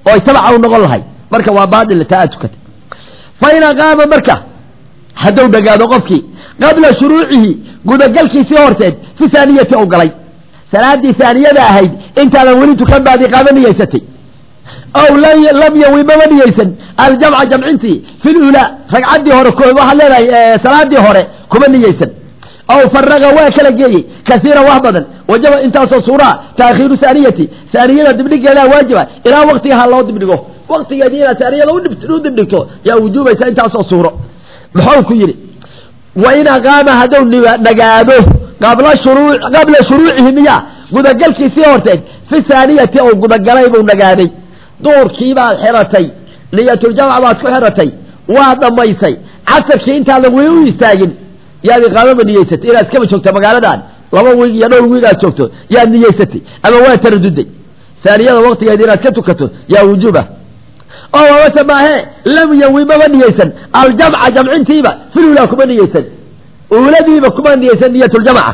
oo tabaca u noqon lahay marka waa baadil taa tukatay fa in qaama marka hadduu dhagaado qofkii qabla shuruucihi gudagalkiisii horteed fi saaniyati oo galay salaadii saaniyada ahayd intaadan weli tukan baad iqaama niyeysatay aw lam yawi ma niyeysan aljamca jamcintii fi lula ragcaddii hore waxaad leedahay salaadii hore kuma niyeysan aw faraga waa kala geeyey kasiira wax badan wajaba intaasoo suuraa taakhiiru saaniyati saaniyada dibdhigeedaa waajiba ilaa waqtigaha loo dibdhigo waqtigeedii inaad saaniyada u dibdhigto yaa wujuubaysa intaasoo suuro muxuu ku yidhi wa in aqaama hadduu nagaado qabla shuruu qabla shuruucihi miya gudagalkiisii horteed fi saaniyati oo gudagalay buu nagaaday duurkii baad xiratay niyatuljamc baad ku xiratay waa dhammaysay casarkii intaadan weli u istaagin yaad iqaamama niyeysatay inaad iskaba joogto magaaladan laba wiig iyo dhowr wiig aad joogto yaad niyeysatay ama waa taraduday saaniyada waqtigeeda inaad ka tukato yaa wujuuba oo wabase maahe lam yawi maba niyeysan aljamca jamcintiiba filulaa kuma niyeysan uuladiiba kuma niyeysan niyatuljamca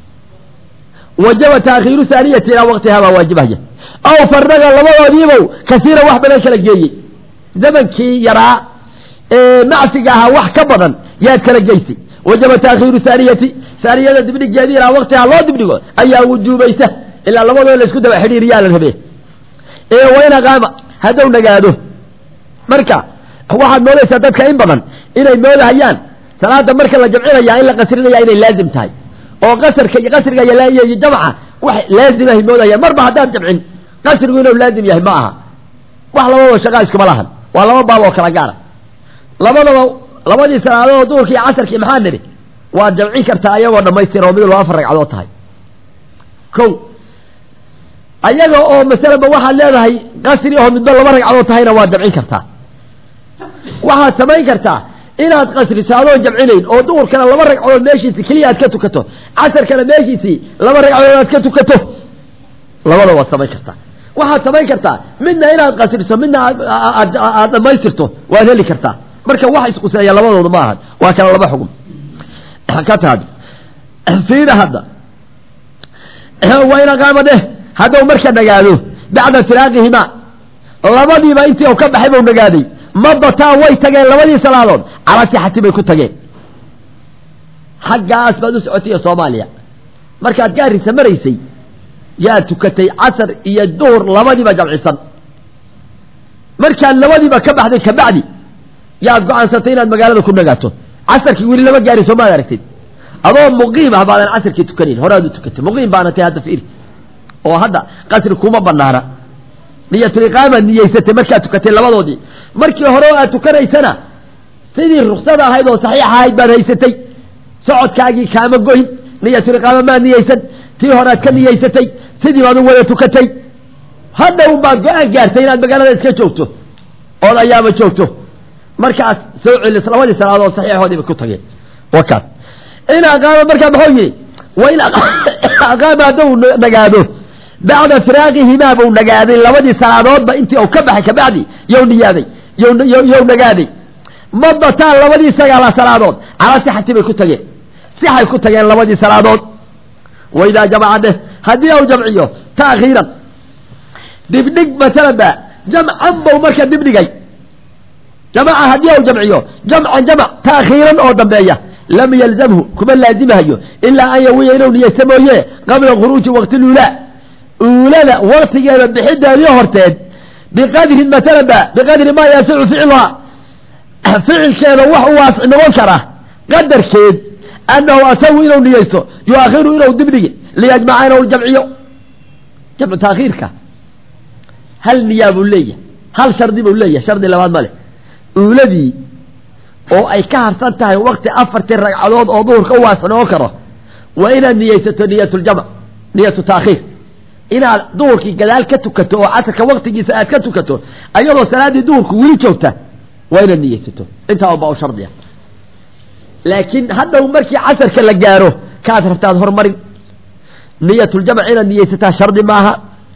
wajaba taakhiiru saaniyati ilaa waqtihaa baa waajibahaya aw faraga labadoodiibow kasiira wax badan kala geeyey zamankii yaraa ee macsiga ahaa wax ka badan yaad kala geysay wajaba taakhiiru saaniyati saaniyada dibdhigeedii ilaa waqtihaa loo dibdhigo ayaa wujuubaysa ilaa labadoo la isku daba xidhiiriyaa la rabee ee wayna qaama hadduu nagaado marka waxaad moodaysaa dadka in badan inay moodahayaan salaada marka la jamcinaya in la qasrinaya inay laazim tahay oo qasarka iyo qasriga iyo jamca wax laazim ah moodayaan marba haddaad jamcin qasrigu inuu laazim yahay ma aha wax labadaba shaqaa iskuma lahan waa laba baab oo kala gaara labadaba labadii salaadood duurkii casarkii maxaa nidhi waad jamcin kartaa ayagoo dhamaystir oo mid laba afar ragcadood tahay ko ayaga oo masalaba waxaad leedahay qasri oo midba laba ragcadood tahayna waad jamcin kartaa waxaad samayn kartaa inaad qasriso adoo jamcinayn oo duurkana laba ragcadood meeshiisi keliya aad ka tukato casarkana meeshiisii laba ragcadood aad ka tukato labada waad samayn kartaa waxaad samayn kartaa midna inaad qasriso midna aad dhamaystirto waad heli kartaa marka wax isquseeya labadooda ma ahan waa kala laba xugum ka taad fiida hadda wayna qaama dheh hadduu marka nagaado bacda firaaqihima labadiiba intii u ka baxay buu nagaaday mabataa way tageen labadii salaadood calaa sixati bay ku tageen xaggaas baad u socotay soomaaliya markaad gaarisa maraysay yaa tukatay casar iyo duhur labadiiba jamcisan markaad labadiiba ka baxday kabacdi yaad go-aansatay inaad magaalada ku nagaato casarkii weli lama gaari soo maad aragtid adoo muqiim ah baadan casarkii tukanayn horaad u tukatay muqiim baana tay hadda fiiri oo hadda qasri kuma banaana niyatuliqaama niyeysatay markaad tukatay labadoodii markii hore aad tukanaysana sidii ruksada ahayd oo saxiix ahayd baad haysatay socodkaagii kaama goyn niyatuliqaama maad niyeysan tii hore aad ka niyeysatay sidii baad u wada tukatay hadda un baad go-aan gaartay inaad magaalada iska joogto ood ayaama joogto markaas soo celis labadii salaadood saxiixoodii bay ku tageen wakaas in aqaama markaa muxuu yidhi wa in aqaama hadduu nagaado bacda firaaqihimaa buu nagaaday labadii salaadoodba intii uu ka baxay kabacdi yow niyaaday yow nagaaday madataan labadii sagaala salaadood calaa sixati bay ku tageen sixay ku tageen labadii salaadood waidaa jamaca dheh haddii uu jamciyo taakhiiran dibdhig masalan ba jamcan buu marka dibdhigay jamaca haddii uu jamciyo jamcan jamc taakhiiran oo dambeeya lam yalzamhu kuma laazimahayo ilaa an yawiya inuu niyeysa mooye qabla khuruuji waqti luulaa uulada waktigeeda bixideedii horteed biqadrin masalan ba biqadri maa yaasicu ficluhaa ficilkeeda wax u waasic noqon kara qadarkeed annahu asagu inuu niyeysto yu-akhiru inuu dibdhigi liyajmaca inuu jamciyo jamcu taakhiirka hal niyaa buu leeyahay hal shardi buu leeyahay shardi labaad male uuladii oo ay ka harsan tahay wakti afartii ragcadood oo duhurka u waasic noqon karo waa inaad niyeysato niyatuljamc niyatu taakhiir inaad duhurkii gadaal ka tukato oo casarka waktigiisa aad ka tukato ayadoo salaaddii duhurku weli joogta waa inaad niyeysato intaa baa u shardiya laakiin hadhow markii casarka la gaaro kaad rabtaad hormarin niyatuljamc inaad niyeysataa shardi maaha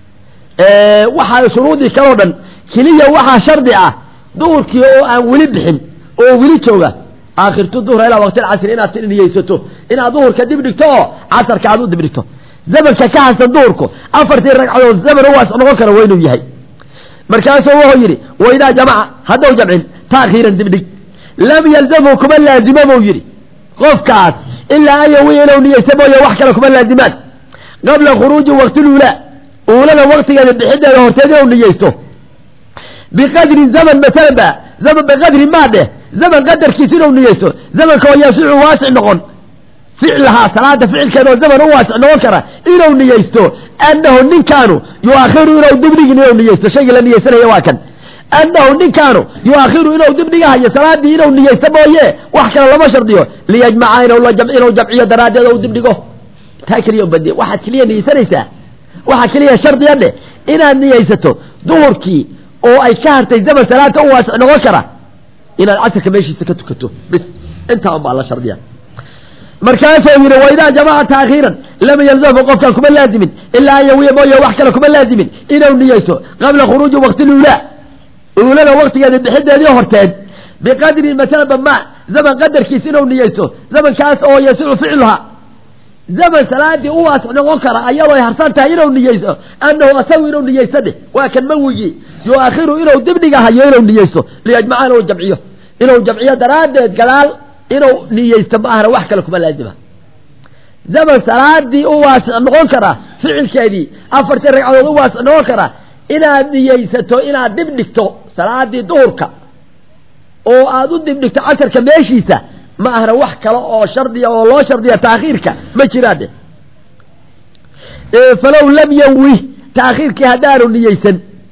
waxaa shuruudii kaloo dhan keliya waxaa shardi ah duhurkii oo aan weli bixin oo weli jooga aakhirtu duhra ilaa waqti alcasri inaad niyeysato inaad duhurka dib dhigto oo casarka aad u dib dhigto zamanka ka hasan duhurku afartii ragcadood zaman uwaas noqon kara waa inuu yahay markaasuu wuxuu yidhi waidaa jamaca haddau jamcin taakhiiran dibdhig lam yalzamhu kuma laazimo buu yidhi qofkaas ilaa an yawiya inuu niyeysa mooye wax kale kuma laazimaan qabla khuruuji waqti luulaa uulada waqtigeeda bixideeda horteed inuu niyeysto biqadri zaman masalan ba zaman biqadri maa dheh zaman qadarkiisa inuu niyeysto zamanka oo yaasicu waasic noqon ficlahaa salaada ficilkeeda oo zaman u waasic noqon kara inuu niyeysto annahu ninkaanu yuakhiru inuu dibdhigin inuu niyeysto shaygii la niyeysanaya waa kan annahu ninkaanu yuakhiru inuu dibdhigahayo salaadii inuu niyeysto mooye wax kale lama shardiyo liyajmaca inuu la jamc inuu jamciyo daraaddeed ou dibdhigo taa keliya badi waxaad keliya niyeysanaysaa waxaa keliya shardiya dheh inaad niyeysato duhurkii oo ay ka hartay zaman salaada u waasic noqon kara inaad casarka meeshiisa ka tukato bis intaa un baa la shardiya markaasuu yidhi waidaa jamaca taakhiiran lam yalzamhu qofkaan kuma laazimin ilaa an yawiya mooye wax kale kuma laazimin inuu niyeysto qabla khuruuji waqti luulaa uulada waqtigeeda bixideedii horteed biqadri masalaba ma zaman qadarkiis inuu niyeysto zamankaas oo yasicu ficluha zaman salaadii u waasic noqon kara ayadoo harsan tahay inuu niyeysto annahu asagu inuu niyeysto dheh waa kan mawigii yuakhiru inuu dibdhigahayo inuu niyeysto liyajmaca inuu jamciyo inuu jamciyo daraaddeed gadaal inuu niyeysto ma ahna wax kale kuma laazima zaman salaadii u waasic noqon kara ficilkeedii afartii ragcadood u waasic noqon kara inaad niyeysato inaad dib dhigto salaadii duhurka oo aad u dib dhigto casarka meeshiisa ma ahna wax kale oo shardiya oo loo shardiya taakhiirka ma jiraade falow lam yanwi taakhiirkii haddaanu niyeysan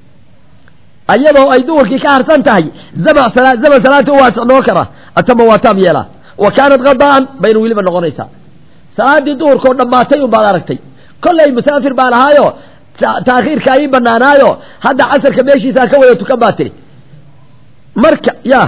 ayadoo ay duhurkii ka harsan tahay zaman zaman salaadii u waasic noqon kara atama waa taam yeelaa wa kaanat qadaan bayna weliba noqonaysaa salaadii duhurka oo dhammaatay un baad aragtay kollay musaafir baan ahaayo taakhiirka ii banaanaayo hadda casarka meeshiisaa ka wada tukan baa tiri marka ya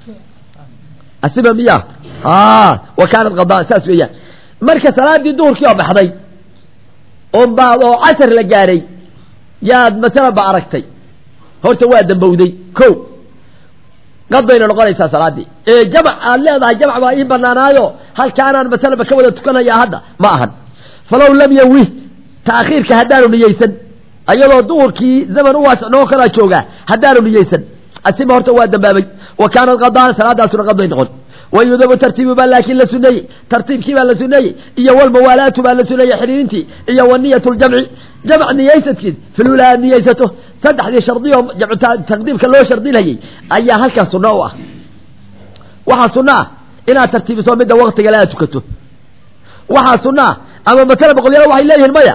asiba miya wa kaanat qadaan saas weeyaan marka salaadii duhurkii oo baxday oo baad oo casar la gaaray yaad masala ba aragtay horta waa dambowday ko qad bayna noqonaysaa salaadii ee jamac aad leedahay jamac baa ii banaanaayo halkaanaan masalaba ka wada tukanayaa hadda ma ahan falow lam yawi taakhiirka haddaanu niyeysan ayadoo duhurkii zaman u waasic noqon karaa joogaa haddaanu niyeysan asima horta waa dambaabay wa kaanat qadaan salaadaasuna qad bay noqon wayudabu tartiibu baa laakiin la suneeyey tartiibkii baa la suneeyey iyo walmawaalaatu baa la suneeyey xiriirintii iyo waniyatu ljamci jamc niyeysadkiis filula aad niyeysato saddexdii shardiyo jamcu taqdiimka loo shardinayay ayaa halkaas sunno u ah waxaa sunno ah inaad tartiibiso midda waktiga le aad tukato waxaa sunno ah ama masala boqolyada waxay leeyihiin maya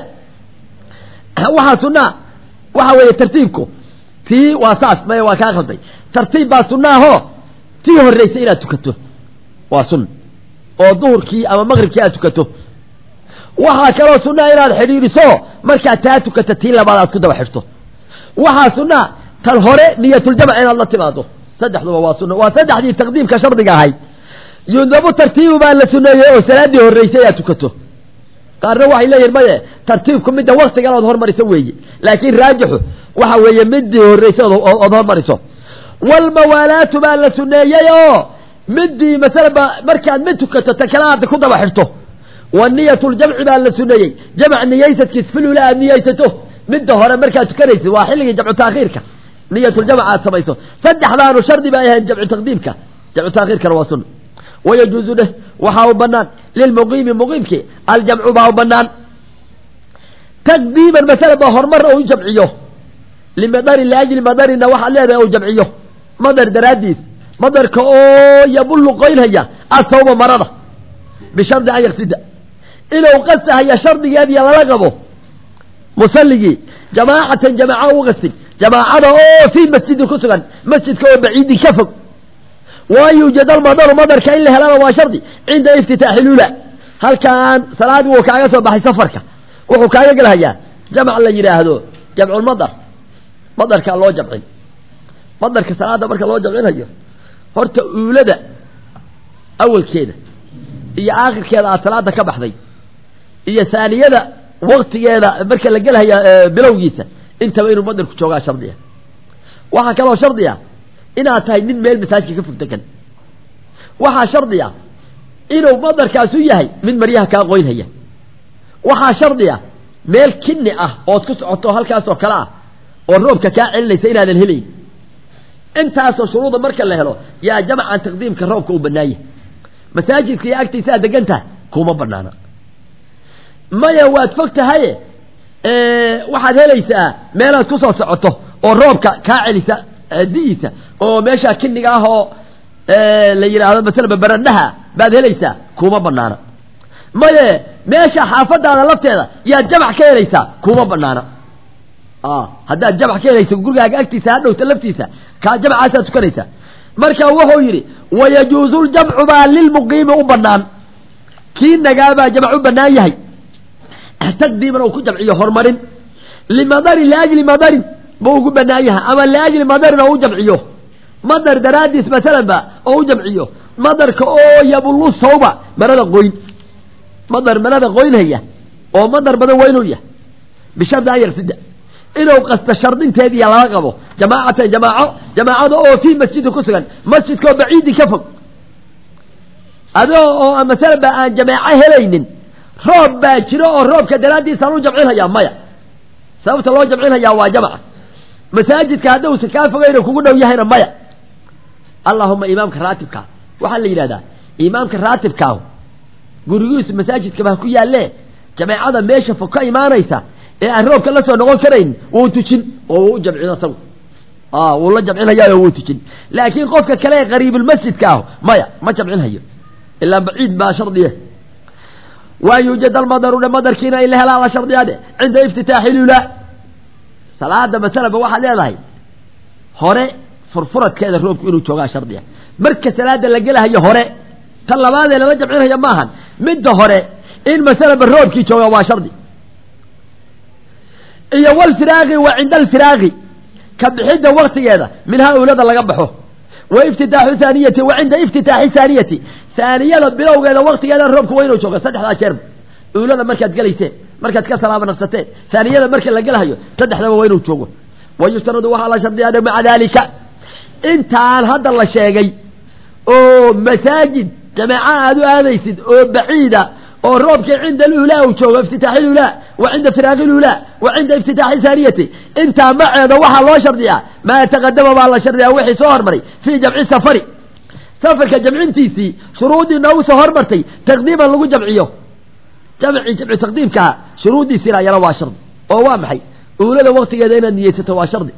waxaa sunno ah waxa weeye tartiibku tii waa saas maya waa kaa qalday tartiib baa sunno ahoo tii horreysay inaad tukato waa sun oo duhurkii ama maqribkii aad tukato waxaa kaloo sunaa inaad xidhiidhiso markaad taa tukata tii labaad aad ku daba xidhto waxaa sunaa tan hore niyatuljamc inaad la timaado saddexduba waa sunna waa saddexdii taqdiimka shardiga ahayd yundabu tartiibu baa la suneeyey oo salaadii horreysay aad tukato qaarna waxay leeyihin maye tartiibku midda waktigan ood hormariso weeye laakiin raajixu waxa weeye midii horreysay ood hormariso walmawaalaatu baa la suneeyey oo midii masalaba markaad mid tukato ta kale aad ku daba xidhto waniyatu ljamci baa la suneeyey jamc niyeysadkiis filula aad niyeysato midda hore markaad tukanaysid waa xilligii jamcu taakhiirka niyatuljamc aad samayso saddexdaanu shardi bay ahayn jamcu taqdiimka jamcu taakhiirkana waa sunna wayajuuzu dheh waxaa u banaan lilmuqiimi muqiimkii aljamcu baa u banaan taqdiiman masalaba horumar ou jamciyo limadarin liajli madarina waxaad leedahay ou jamciyo madar daraaddiis madarka oo yabullu qoynhaya asawba marada bishardi an yaksida inuu qasahaya shardigeediya lala qabo musalligii jamaacatan jamaaca u qasin jamaacada oo fii masjidin ku sugan masjidka oo baciidin ka fog waa yuujad almadaru madarka in la helana waa shardi cinda iftitaaxi lula halkaan salaad wuu kaaga soo baxay safarka wuxuu kaaga gelhayaa jamc la yidhaahdo jamculmadar madarkaa loo jamcin madarka salaada marka loo jamcinayo horta uulada awalkeeda iyo aakhirkeeda aad salaada ka baxday iyo saaniyada waktigeeda marka la gelhaya bilowgiisa intaba inuu madarku joogaa shardiya waxaa kaloo shardiya inaad tahay nin meel masaajidka ka fog degan waxaa shardiya inuu madarkaasu yahay mid maryaha kaa qoynhaya waxaa shardiya meel kinni ah ood ku socoto halkaasoo kale ah والروب ككاعل ليس إلى هذا الهلي أنت أصل شروط مركز له يا جماعة عن تقديم كالروب كوب الناية مساجد كي أكتي سادة جنتها كوما بنانا ما يواد فقت هاي اه واحد هليسا ميلا كسو سعطه والروب كاعل ديسا وماشا كني قاهو اه ليلة هذا مثلا ببرنها بعد هليسا كوما بنانا ما ماشا حافظ على لفتها يا جمع كيليسا كوما بنانا اه هذا جمع كيليسا قولك أكتي سادة وتلفتيسا كجمع عاسا سكريسا marka wuxuu yiri wayajuuzu al-jam'u ba lil-muqim u banaan kii nagaaba jamcu banaan yahay taqdiiman uu ku jamciyo hormarin limadari laajli madari buu ugu banaan yahay ama laajli madarna uu jamciyo madar daraadis midalan ba uu jamciyo madarka oo yabulu sawba marada qoyn madar marada qoynaya oo madar badan weynuu yahay bishada yarsida inuu qasta shardinteedii laga qabo jamaacada jamaaco jamaacada oo fi masjid ku sugan masjidka baciid ka fog adoo oo mesela aan jamaaco helaynin roob baa jiro oo roobka daraadiisa loo jamcinaya maya sababta loo jamcinaya waa jamaaca masaajidka haduu si ka fogayna kugu dhow yahayna maya allahumma imaamka raatibka waxa la yiraahdaa imaamka raatibka gurigiisa masaajidka baa ku yaale jamaacada meesha fog ka imaanaysa ee aan roobka la soo noqon karayn uu tujin oo uu jamcina saw ah uu la jamcinayaa uu tujin laakiin qofka kale ee qariib masjidka ah maya ma jamcinayo illa baciid ba shardiye wa yujad al-madaru madarkina illa hala la shardiyade inda iftitaahi lula salaada masala waxa leedahay hore furfuradkeeda roobku inuu jooga shardiya marka salaada la galayo hore tan labaad ee la jamcinayo maahan midda hore in masala roobki jooga waa shardi iyo wal firaaqi wa inda al firaaqi kabxida waqtigeeda min haulada laga baxo wa iftitaahu thaniyati wa inda iftitaahi thaniyati thaniyada bilowgeeda waqtigeeda roobku waa inuu joogo saddexda jeer ulada markaad galeysay markaad ka salaam nafsatay thaniyada marka la galayo saddexdaba waa inuu joogo wayustaradu waxa la shardiyaa ma dalika intaan hadda la sheegay oo masaajid jamaaca aad u aadaysid oo baciida oo roobka cinda al-ulaa uu joogo iftitaahi al-ulaa wa cinda firaaqi al-ulaa wa cinda iftitaahi thaniyati inta maceeda waxa loo shardiyaa ma taqaddama baa la shardiyaa wixii soo hormaray fi jamci safari safarka jamcintiisi shuruudii noogu soo hormartay taqdiiman lagu jamciyo jamci jamci taqdiimka shuruudiisi la yara waa shardi oo waa maxay ulada waqtigeeda inaad niyeysato waa shardi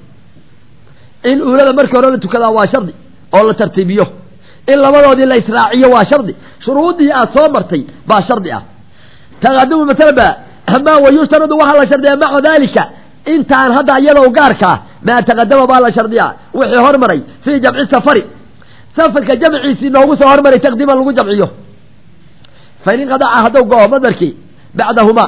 in ulada markii hore la tukada waa shardi oo la tartiibiyo in labadoodii la israaciyo waa shardi shuruudii aad soo martay baa shardi ah taqaddum masalaba ama wayustaradu waxa la shardiyaa maca dalika intaan hadda iyadoo gaarka ma taqaddama baa la shardiyaa wixii hormaray fi jamci safari safarka jamciisi noogu soo hormaray taqdiiman lagu jamciyo fayn qadaca haduu go'o madarkii bacdahuma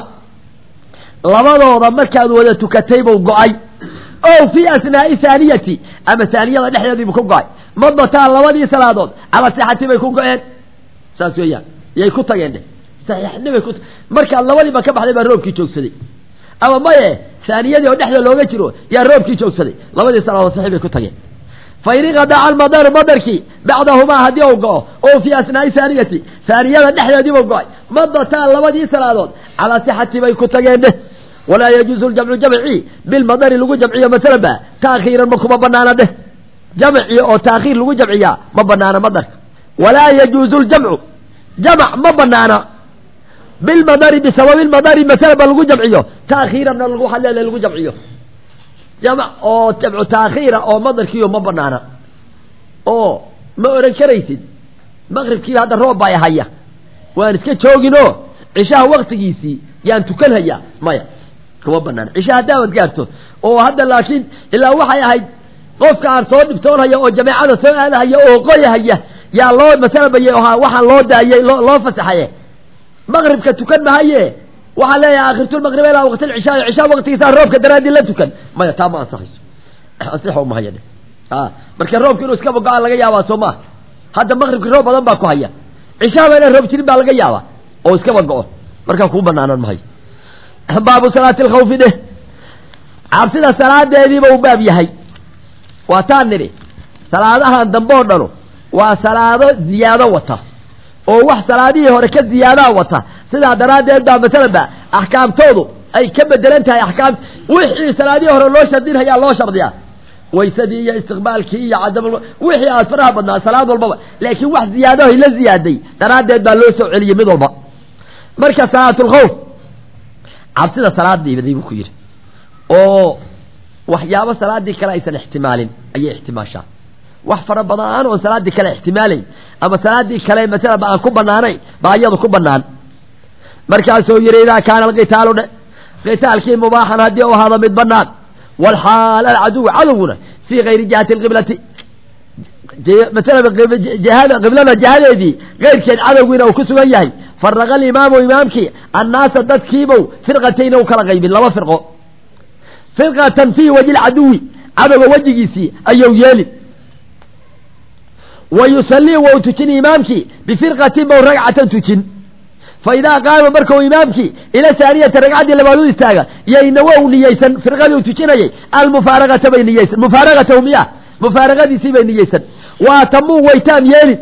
labadooda markaad wada tukatay buu go'ay oo fi asnaa'i thaniyati ama thaniyada dhexdeedii buu ku go'ay madbataan labadii salaadood ala sixati bay ku go'een saas weeyaan yay ku tageen saxiixnimay ku marka labadii ba ka baxday baa roobkii joogsaday ama maye thaniyadii oo dhexda looga jiro yaa roobkii joogsaday labadii salaadood saxiix bay ku tageen fayri qada al madar madarki bacdahuma hadii uu go'o oo fi asnaa'i thaniyati thaniyada dhexdeedii buu go'ay madbataan labadii salaadood ala sixati bay ku tageen ولا يجوز الجمع جمعي بالمدار لو جمعيه مثلا تاخيرا ما كما بنانا ده جمعي او تاخير لو جمعيه ما بنانا مدار ولا يجوز الجمع جمع ما بنانا بالمدار بسبب المدار مثلا لو جمعيه تاخيرا لو حلل لو جمعيه جمع او جمع تاخيرا او مدار كيو ما بنانا او ما اوركريتid مغربكii hada roob bay haya waan iska joogino cishaha waqtigiisii yaan tukanaya maya kuma banaan cishaha daawad gaarto oo hadda laakiin ilaa waxay ahayd qofka aan soo dhibtoonaya oo jameecada soo aadaya oo qoyahaya yaa loo masala bayay waxa loo daayay loo fasaxay maghribka tukan mahaye waxa leeyahay aakhirtul maghrib ilaa waqti cishaha cishaha waqtigiisa roobka daraadi la tukan maya taama ansaxayso ansaxo ma hayade ah marka roobka inuu iska boqaa laga yaabaa Soomaa hadda maghribka roob badan baa ku haya cishaha inay roob jirin baa laga yaabaa oo iska boqo marka ku banaanan mahay baabu salaatil khawf de cabsida salaadeedii buu baab yahay waa taaniri salaadahan dambe oo dhalo waa salaado ziyaado wata oo wax salaadihii hore ka ziyaada wata sida daraadeed baa masalaba ahkaamtoodu أي كبدلنتها أحكام وحي سلادي هو لو شردين هيا لو شرديا ويسدي يا استقبال كي عدم وحي أسفرها بدنا صلاة والبابا لكن واحد زيادة هي لا زيادة تراد بالوسع علي مضربة مركز صلاة الخوف عبسنا صلاة دي بدي بخير أو وحيابة صلاة دي كلا يسن احتمال أي احتماشات وحفر بنان وصلاة دي كلا احتمالي أما صلاة دي كلا مثلا بقى كوبناني بقى يضو كوبنان مركز سويري إذا كان القتال قتال كي مباحا هدي وهذا متبنان والحال العدو عدونا في غير جهة القبلة مثلا جهاد قبلنا جهاد دي غير كان عدونا وكسوا إياه فرغ الإمام وإمامك الناس ضد كيبو فرقتين وكلا غيب لما فرقوا فرقة في وجه العدو عدو وجه سي أيو يالي ويصلي وتكن إمامك بفرقة ورقعة تكن فإذا قام بركو إمامك إلى ثانية رقعة لبالو استاغا يينوه نيسن فرقة وتكن المفارقة بين نيسن مفارقة ومياه مفارقة دي سي بين نيسن واتموا ويتام يالي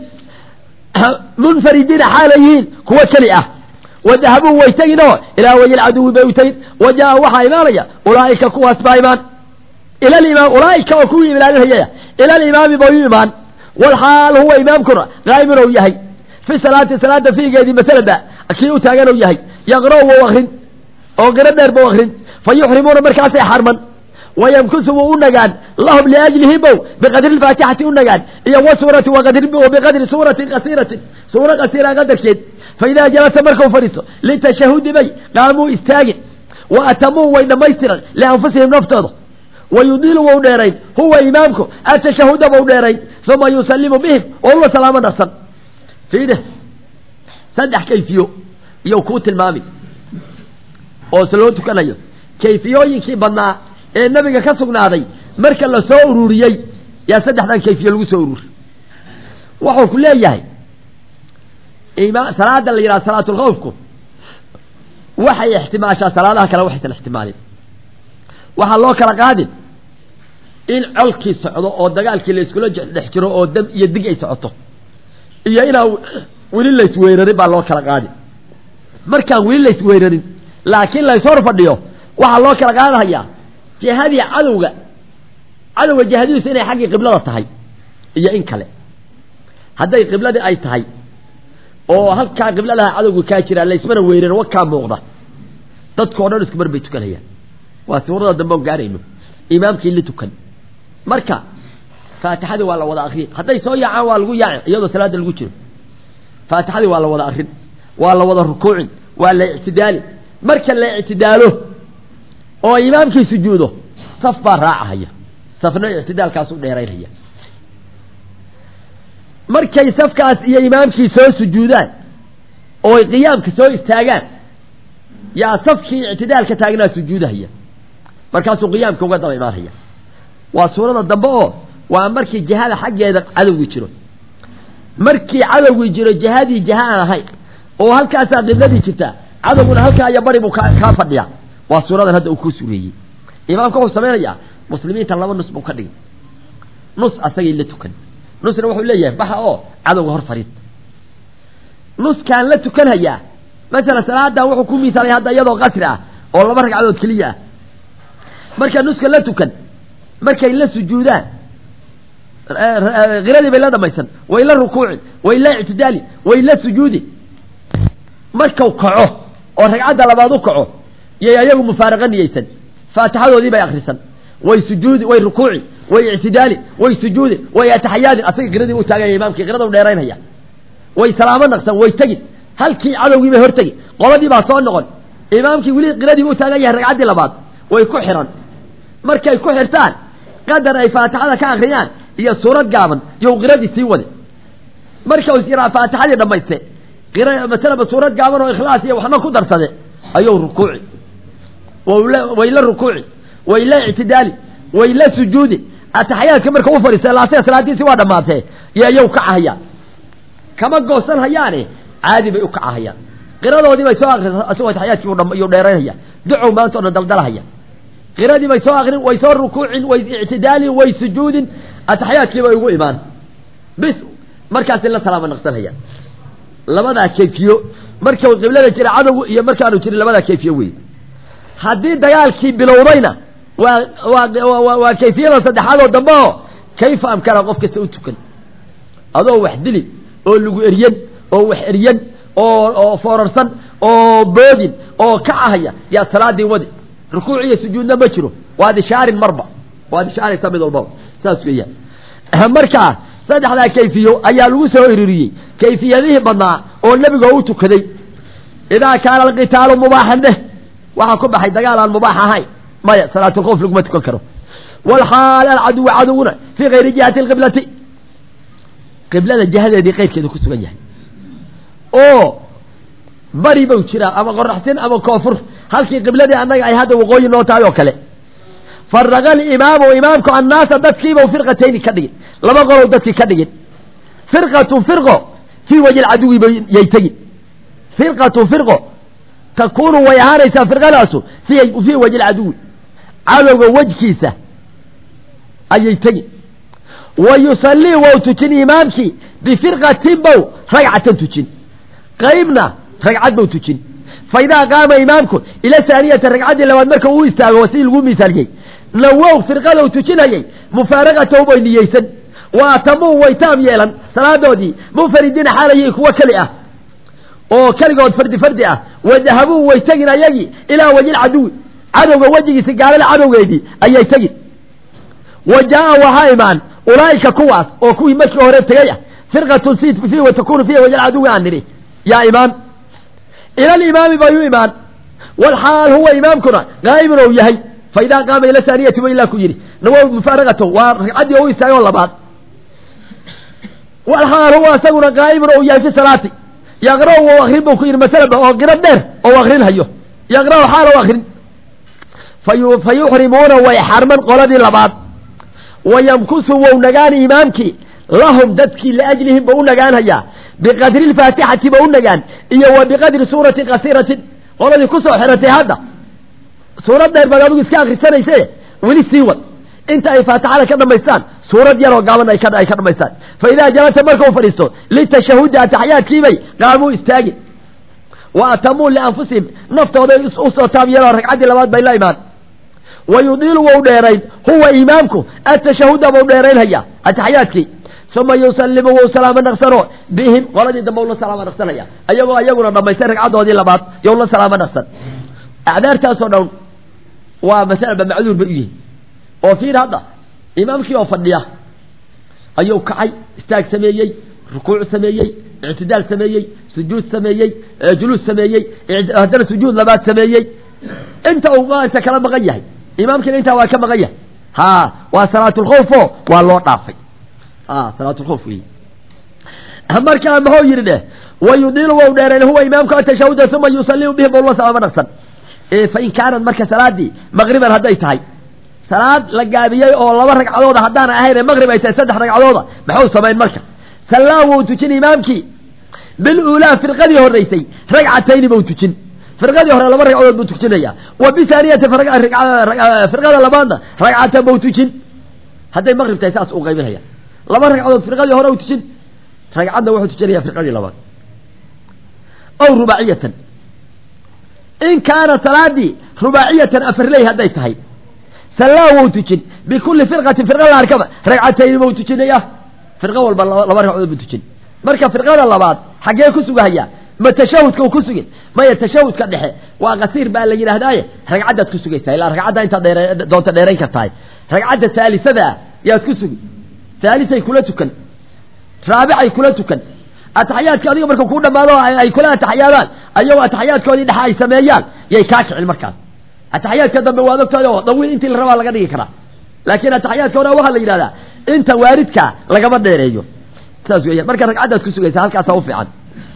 منفردين حاليين كوا كلئة وذهبوا ويتينوا إلى وجه العدو بيوتين وجاء وحا إمامية أولئك كوا أسبا إيمان إلى الإمام أولئك وكوي من هذه هي إلى الإمام بيو إيمان والحال هو إمام كرة غايمنا وياهي في صلاة صلاة في قيد مثلا بقى أكيد تاجنا وياهي يقرأوا ووغرين أو قرنا بوغرين فيحرمون مركاسي حرما ويمكثوا النجان اللهم لأجلهم بقدر الفاتحة النجان هي وسورة وقدر وبقدر سورة قصيرة سورة قصيرة قدر كده فإذا جلس مركوا فريسه للتشهد بي قاموا استاجن وأتموا وإنما يسترا لأنفسهم نفتضوا ويضيلوا ونيرين هو إمامكم التشهد ونيرين ثم يسلم بهم والله سلام نصر في ده صدح كيفيو يوكوت المامي وصلوتو كان أيضا كيفيو ينكي بنا النبي كسقنا هذي مركز الله سوروري يا صدح ذا كيفيو لو سورور وحو كله ياهي إمام صلاة اللي يرى صلاة الخوفكم وحي احتماشا صلاة كلا وحي الاحتمالي وحا الله كلا قادم إن علكي سعوده أو دقالكي اللي يسكوله نحجره أو دم يدقي سعوده إيا إنا ولي اللي يسويرني با الله كلا قادم مركان ولي اللي يسويرني لكن لا يصور فرديو وحا الله كلا قادم هيا في هذه عدوغة عدوغة جهديو سيني حقي قبلة تهي إيا إن كلا هذا قبلة أي تهي oo halka qiblada cadawga ka jira la ismana weerar waka muuqda dadku oo dhan isku mar bay tukanayaan waa suurada dambe gaarayno imaamkii la tukan marka faatixada waa la wada akhriin haday soo yaacaan waa lagu yaacay iyadoo salaada lagu jiro faatixada waa la wada akhriin waa la wada rukuucin waa la i'tidaali marka la i'tidaalo oo imaamkii sujuudo saf baa raacaya safna i'tidaalkaas u dheeraynaya markay safkaas iyo imaamkii soo sujuudaan oo qiyaamka soo istaagaan yaa safkii i'tidaalka taagnaa sujuudahaya markaasuu qiyaamka uga daba imaanaya waa suurada dambe oo waa markii jihada xaggeeda cadowgi jiro markii cadowgi jiro jihadii jahaan ahayd oo halkaas qibladii jirta cadowguna halka ay bari buu ka fadhiya waa suuradan hadda uu ku suuriyay imaamku wuxuu sameeyaa muslimiinta laba nus buu ka dhigay nus asagii la tukan nusna wuxuu leeyahay baxa oo cadowga hor fariid nus kaan la tukanaya mesela salaada wuxuu ku miisaalay hadda iyadoo qasri ah oo laba ragcadood kaliya marka nuska la tukan markay la sujuudaan qiradi bay la dhamaysan way la rukuuci way la i'tidaali way la sujuudi marka uu kaco oo ragcada labaad u kaco yay ayagu mufaaraqaniyaysan faatixadoodii bay akhrisan way sujuudi way rukuuci way i'tidaali way sujuudi way ataxiyaad asaga qiradii uu taagay imaamkii qirada u dheeraynaya way salaamo naqsan way tagi halkii cadowgii bay hortagi qoladii baa soo noqon imaamkii wili qiradii uu taagay ragcadii labaad way ku xiran markay ku xirtaan qadar ay faatixada ka akhriyaan iyo suurad gaaban iyo qiradii sii wada marka uu siraa faatixadii dhameystay qirada mesela suurad gaaban oo ikhlaas iyo waxna ku darsade ayuu rukuuci way la rukuuci way la i'tidaali way la sujuudi ataxiyaadka marka uu fariisay laasay salaadiisi waa dhamaatay iyay ka ahaya kama goosan hayaane caadi bay u ka ahayaan qiradoodii bay soo akhrisan asoo ataxiyaadkii uu dhamayo dheereynaya duco maanta oo daldalahaya qiradii bay soo akhrin way soo rukuucin way i'tidaali way sujuudin ataxiyaadkii bay ugu imaan bis markaas la salaamo naqsanaya labada kayfiyo marka uu qiblada jira cadawgu iyo marka aanu jirin labada kayfiyo weey haddii dagaalkii bilowdayna waa waa waa kayfiyada saddexaad oo dambe oo kayfa amkana qof kasta u tukan adoo wax dili oo lagu eryan oo wax eryan oo oo foorarsan oo boodin oo kacahaya yaa salaadii wadi rukuuc iyo sujuudna ma jiro waad ishaarin marba waad ishaarin samid walba saas weeyaan marka saddexda kayfiyo ayaa lagu soo iririyay kayfiyadihii badnaa oo nabiga uu tukaday idaa kaana alqitaalu mubaahan bih waxa ku baxay dagaal aan mubaax ahayn maya salaatu khawf lagu ma tukan karo wal haal al adu aduna fi ghayri jihati al qiblati qiblada jihadeedii qaydkeedu ku sugan yahay oo bari buu jira ama qoraxsan ama koofur halkii qibladii annaga ay hadda waqooyi noo tahay oo kale farraga al-imaam wa imaamku annaasa dadkiiba firqatayn ka dhigin laba qolow dadkii ka dhigin firqatu firqo fi wajhi al-aduwi yaytagi firqatu firqo takunu way ahaanaysaa firqadaasu fi fi wajhi al-aduwi cadowga wajkiisa ayay tagi wa yusalli wa tujin imaamki bi firqatin bow ragcatan tujin qaybna ragcad bow tujin fa idaa qaama imaamku ila thaniyati ragcadi labaad marka uu istaago wasi lagu misaaliyay lawow firqada uu tujinayay mufaaraqatu bay niyeysan waa tamu way taam yeelan salaadoodii munfaridina xaalayay kuwa kali ah oo kaligood fardi fardi ah wadahabu way tagin ayagi ilaa wajil caduwi cadowga wajigiisa gaalada cadowgeedii ayay tagin wajaa waxa imaan ulaayka kuwaas oo kuwii markii hore tagay ah firqatu sit fi wa takunu fi wajil caduwi aniri ya imaam ila al-imaam bayu imaan wal haal huwa imaamkuna qaa'im oo yahay fa idaa qaama ila thaniyati wa ila ku yiri nawaw mufaaraqatu wa ragcadi oo istaago labaad wal haal huwa asaguna qaa'im oo yahay fi salaati yaqra wa akhribu ku yiri masala oo qira dheer oo akhrin hayo yaqra haal oo akhrin fayu fayuhrimuna wa yahraman qoladii labaad wa yamkusu wa nagaani imaamki lahum dadki la ajlihim buu nagaanaya biqadri al-faatihati buu nagaan iyo wa biqadri surati qasiratin qoladii ku soo xiratay hadda suurad dheer baad adigu iska akhrisanaysa wali siiwad inta ay faatixada ka dhameystaan suurad yar oo gaaban ay ka ay ka dhameystaan fa idaa jalasa markuu fadhiisto litashahhud tahiyaadkiibay qaamu istaagi wa atamu li anfusihim naftooda u soo taabiyeen ragcadii labaad bay la imaan wa yudilu wa dheerayn huwa imaamku at-tashahhud buu dheeraynaya tahiyaadkii thumma yusallimu wa salama naqsano bihim qoladii dambe uu la salaama naqsanaya ayagoo ayaguna dhameystay ragcadoodii labaad iyo la salaama naqsan acdaartaas oo dhan waa mas'ala macduur bay yihiin oo fiir hadda imaamkii oo fadhiya ayuu kacay istaag sameeyay rukuuc sameeyay i'tidaal sameeyay sujuud sameeyay julus sameeyay hadana sujuud labaad sameeyay inta uu maanta kala maqan yahay imaamkii inta waa ka maqan yahay ha waa salaatul khawf waa loo dhaafay ha salaatul khawf wi marka ma hoo yiride wayudilu wa dheereen huwa imaamka tashahhud thumma yusallimu bihi wa salama naqsan ee fa in kaanad marka salaadi maghriban haday tahay salaad la gaabiyay oo laba ragcadood hadaan ahayn maghrib ay tahay saddex ragcadood maxuu sameeyay marka salaamu tujin imaamki bil ula firqadii horeysay ragcatayn buu tujin firqadii hore laba ragcadood buu tujinaya wa bi thaniyati firqada labaadna ragcatan buu tujin haday maghrib tahay saas uu qaybinaya laba ragcadood firqadii hore uu tujin ragcadna wuxuu tujinaya firqadii labaad aw rubaaciyatan in kaana salaadi rubaaciyatan afarlay haday tahay salaamu tujin bi kulli firqatin firqa la arkaba ragcatayn buu tujinaya firqa walba laba ragcadood buu tujin marka firqada labaad xagee ku sugahaya ma tashahhudka ku sugin ma ya tashahhudka dhexe waa qasiir baa la yiraahdaaye ragcadaad ku sugaysaa ilaa ragcada inta dheer doonta dheerayn ka tahay ragcada saalisada yaad ku sugi saalisay kula tukan raabicay kula tukan ataxiyaadka adiga marka ku dhamaado ay kula ataxiyaadaan ayagoo ataxiyaadkoodii dhexe ay sameeyaan yay ka kicin markaas ataxiyaadka dambe waa ogtahay oo dawiil intii la rabaa laga dhigi karaa laakiin ataxiyaadka hore waxa la yiraahdaa inta waaridka laga dheereeyo saas weeyaan marka ragcadaad ku sugaysaa halkaas oo fiican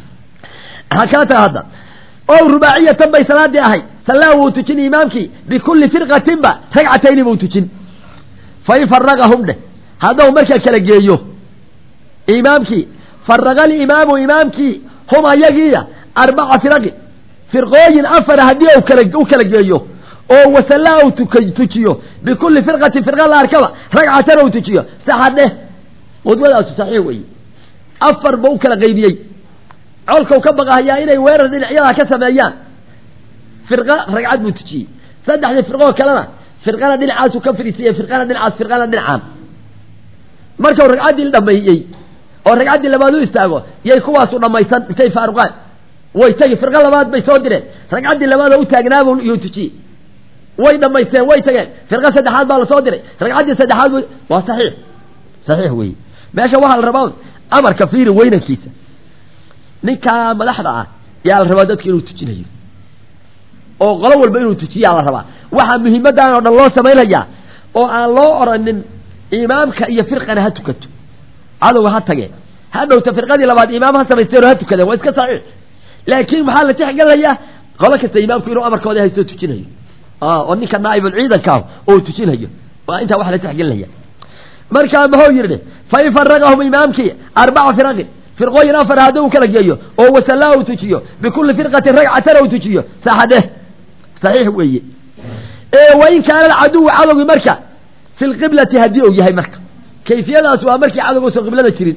hakata hada oo rubaaciyatan bay salaadii ahay salaamu tujin imaamki bi kulli firqatin ba ragcatayn buu tujin fa farraqahum de hada marka kala geeyo imaamki farraqa al-imaamu imaamki huma yagiya arba'a firaqi firqooyin afar hadii uu kala u kala geeyo oo wasalaa tujiyo bi kulli firqatin firqa la arkaba ragcatan uu tujiyo saxade wadwadaas saxiix weey afar buu kala qaybiyay colka ka baqayaa inay weerar dhinacyada ka sameeyaan firqa ragcad buu tujiyay saddexdii firqoo kalena firqana dhinacaasu ka fariisiyey firqana dhinacaas firqana dhinacaan markuu ragcaddii dhameeyey oo ragcaddii labaad u istaago yay kuwaasu dhammaysan intay faaruqaan way tagi firqo labaad bay soo direen ragcaddii labaad oo u taagnaaba iyo tujiyey way dhamaysteen way tageen firqo saddexaad baa la soo diray ragcaddii saddexaad waa saxiix saxiix weeye meesha waxaa la rabaa amarka fiiri weynankiisa ninka madaxda ah yaa la rabaa dadka inuu tujinayo oo qolo walba inuu tujiyaa la rabaa waxaa muhiimadaan oo dhan loo samaynayaa oo aan loo oranin imaamka iyo firqana ha tukato cadowga ha tageen ha dhowta firqadii labaad imaam ha samaysteen oo ha tukadeen waa iska saxiix laakiin maxaa la tixgelinayaa qolo kasta imaamku inuu amarkooda haysto tujinayo oo ninka naaibul ciidanka oo tujinayo waa intaa wax la tixgelinaya markaa maxuu yidhi fa in faraqahum imaamkii arbaca firaqin firqooyin afar haddii uu kala geeyo oo wasallaa uu tujiyo bikulli firqatin ragcatan uu tujiyo saxadeh saxiix weeye ee wain kaana alcaduwu cadowgii marka fi lqiblati haddii uu yahay marka kayfiyadaas waa markii cadowga uusan qiblada jirin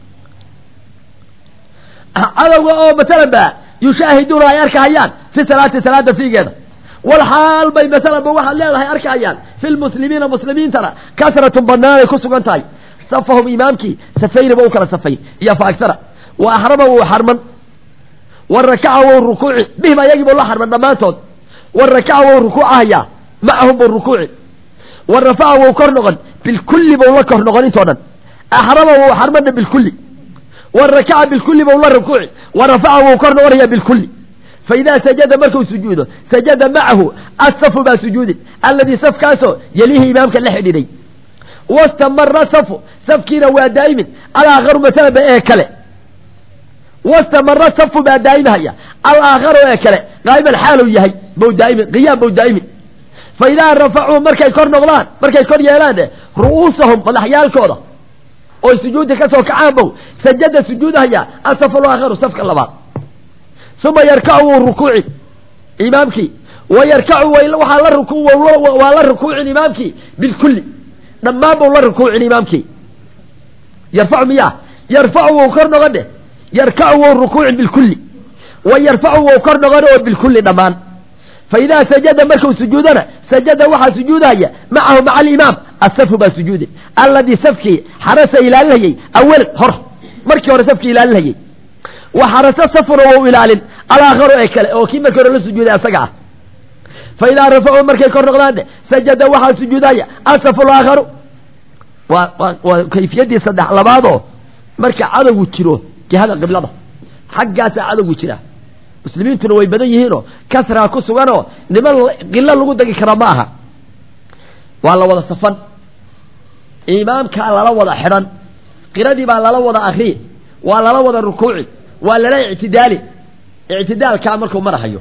cadowga oo matalan ba yushaahiduuna ay arkahayaan fi salaati salaada fiigeeda walxaal bay matalan ba waxaad leedahay arkahayaan fi lmuslimiina muslimiintana kasratun badnaanay ku sugan tahay safahum imaamkii safayniba u kala safay iyo faagsara wa axrama wuu xarman wa rakaca wou rukuuci bihim ayagiiba la xarman dhammaantood wa rakaca wou rukuucahayaa macahum buu rukuuci wa rafaca wou kor noqon bilkulli bau la kor noqon intoo dhan axrama wou xarmana bilkulli wa rakaca bilkulli bau la rukuuci wa rafaca wou kor noqonaya bilkulli faidaa sajada markuu sujuudo sajada macahu asafu baa sujuudin alladii safkaasoo yelihi imaamka la xidhiidhay wastamara safu safkiina waa daa'imin alaakharu masalaba ee kale wastamara safu baa daa'imahaya alaakharu ee kale qaa'iman xaaluu yahay bau daa'imin qiyaam bau daa'imin fa idaa rafacuu markay kor noqdaan markay kor yeelaan ru'uusahum madaxyaalkooda oy sujuudda ka soo kacaan bow sajada sujuudahaya asafu alaakharu safka labaad uma yarkacu wuu rukuuci imaamkii wa yarkacu waxaa la ruku waa la rukuucin imaamkii bilkulli dhammaan bau la rukuucin imaamkii yarfacu miyaa yarfacu wou kor noqon dheh yarkacu wou rukuucin bilkulli wa yarfacu wou kor noqon oo bilkulli dhammaan fa idaa sajada markuu sujuudana sajada waxaa sujuudahaya macahu maca alimaam asafu baa sujuuday alladii safkii xarasa ilaalinhayey awalan hor markii hore safkii ilaalinhayey wa xarasa safuna wou ilaalin alaakharu ee kale oo kii markii hore la sujuuday asaga ah fa idaa rafacuu markay kor noqdaane sajada waxaa sujuudaya asafu alaakharu waa waa waa kayfiyaddii saddex labaadoo marka cadowgu jiro jihada qiblada xaggaasaa cadowgu jira muslimiintuna way badan yihiinoo kasraa ku suganoo niman qilo lagu dagi karaa ma aha waa la wada safan imaamkaa lala wada xidhan qiradii baa lala wada akri waa lala wada rukuuci waa lala ictidaali ictidaalkaa markuu marahayo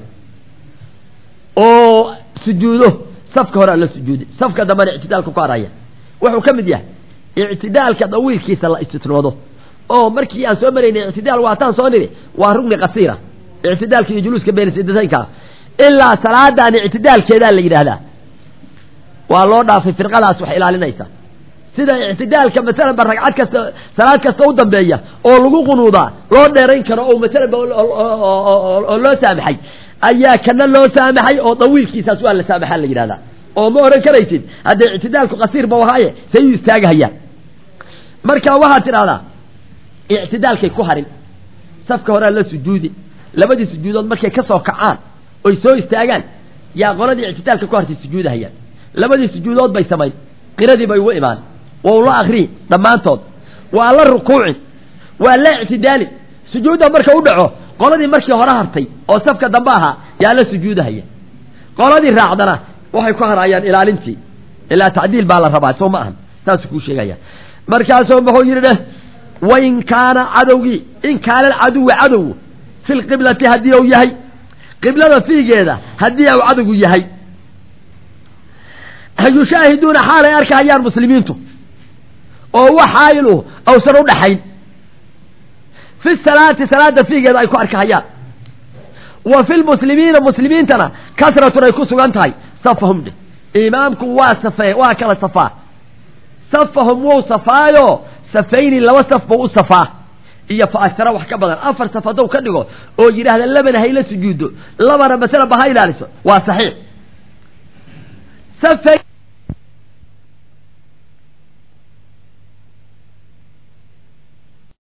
oo sujuudo safka hore la sujuudi safka dambena ictidaalka ku haraya wuxuu ka mid yahay ictidaalka dawiilkiisa la istitnoodo oo markii aan soo maraynay ictidaal waataan soo niri waa rugni qasiira ictidaalka iyo juluuska been sidataynka ilaa salaadan ictidaalkeedaa la yidhaahdaa waa loo dhaafay firqadaas wax ilaalinaysa sida ictidaalka masalan ba ragcad kasta salaad kasta u dambeeya oo lagu qunuudaa loo dheerayn karo oo masalan oo loo saamaxay ayaa kana loo saamaxay oo dawiilkiisaas waa la saamaxaa la yidhahdaa oo ma oran karaysid haddee ictidaalku qasiir ba wahaaye say u istaagahayaan marka waxaad tidhahdaa ictidaalkay ku harin safka horea la sujuudi labadii sujuudood markay ka soo kacaan oy soo istaagaan yaa qoladii ictidaalka ku hartay sujuudahayaan labadii sujuudood bay samayn qiradii bay ugu imaan waa la akrii dhammaantood waa la rukuucin waa la ictidaali sujuudda marka u dhaco qoladii markii hore hartay oo safka dambe ahaa yaa la sujuudahaya qoladii raacdana waxay ku harayaan ilaalintii ilaa tacdiil baa la rabaa soo ma ahan saasuu kuu sheegaya markaasoo muxuu yidhi dheh wain kaana cadowgii in kaana alcaduwu cadow fi lqiblati haddii uu yahay qiblada fiigeeda haddii uu cadowgu yahay yushaahiduuna xaalay arkahayaan muslimiintu oo waxaayilu awsan u dhaxayn fi salaati salaada fiigeeda ay ku arkahayaan wa fi lmuslimiina muslimiintana kasratun ay ku sugan tahay safahum dhe imaamku waa safee waa kala safaa safahum wou safaayo safayni laba saf buu u safaa iyo fa aktara wax ka badan afar saf hadduu ka dhigo oo yidhaahda labana hayla sujuudo labana masala ba ha ilaaliso waa saxiix safay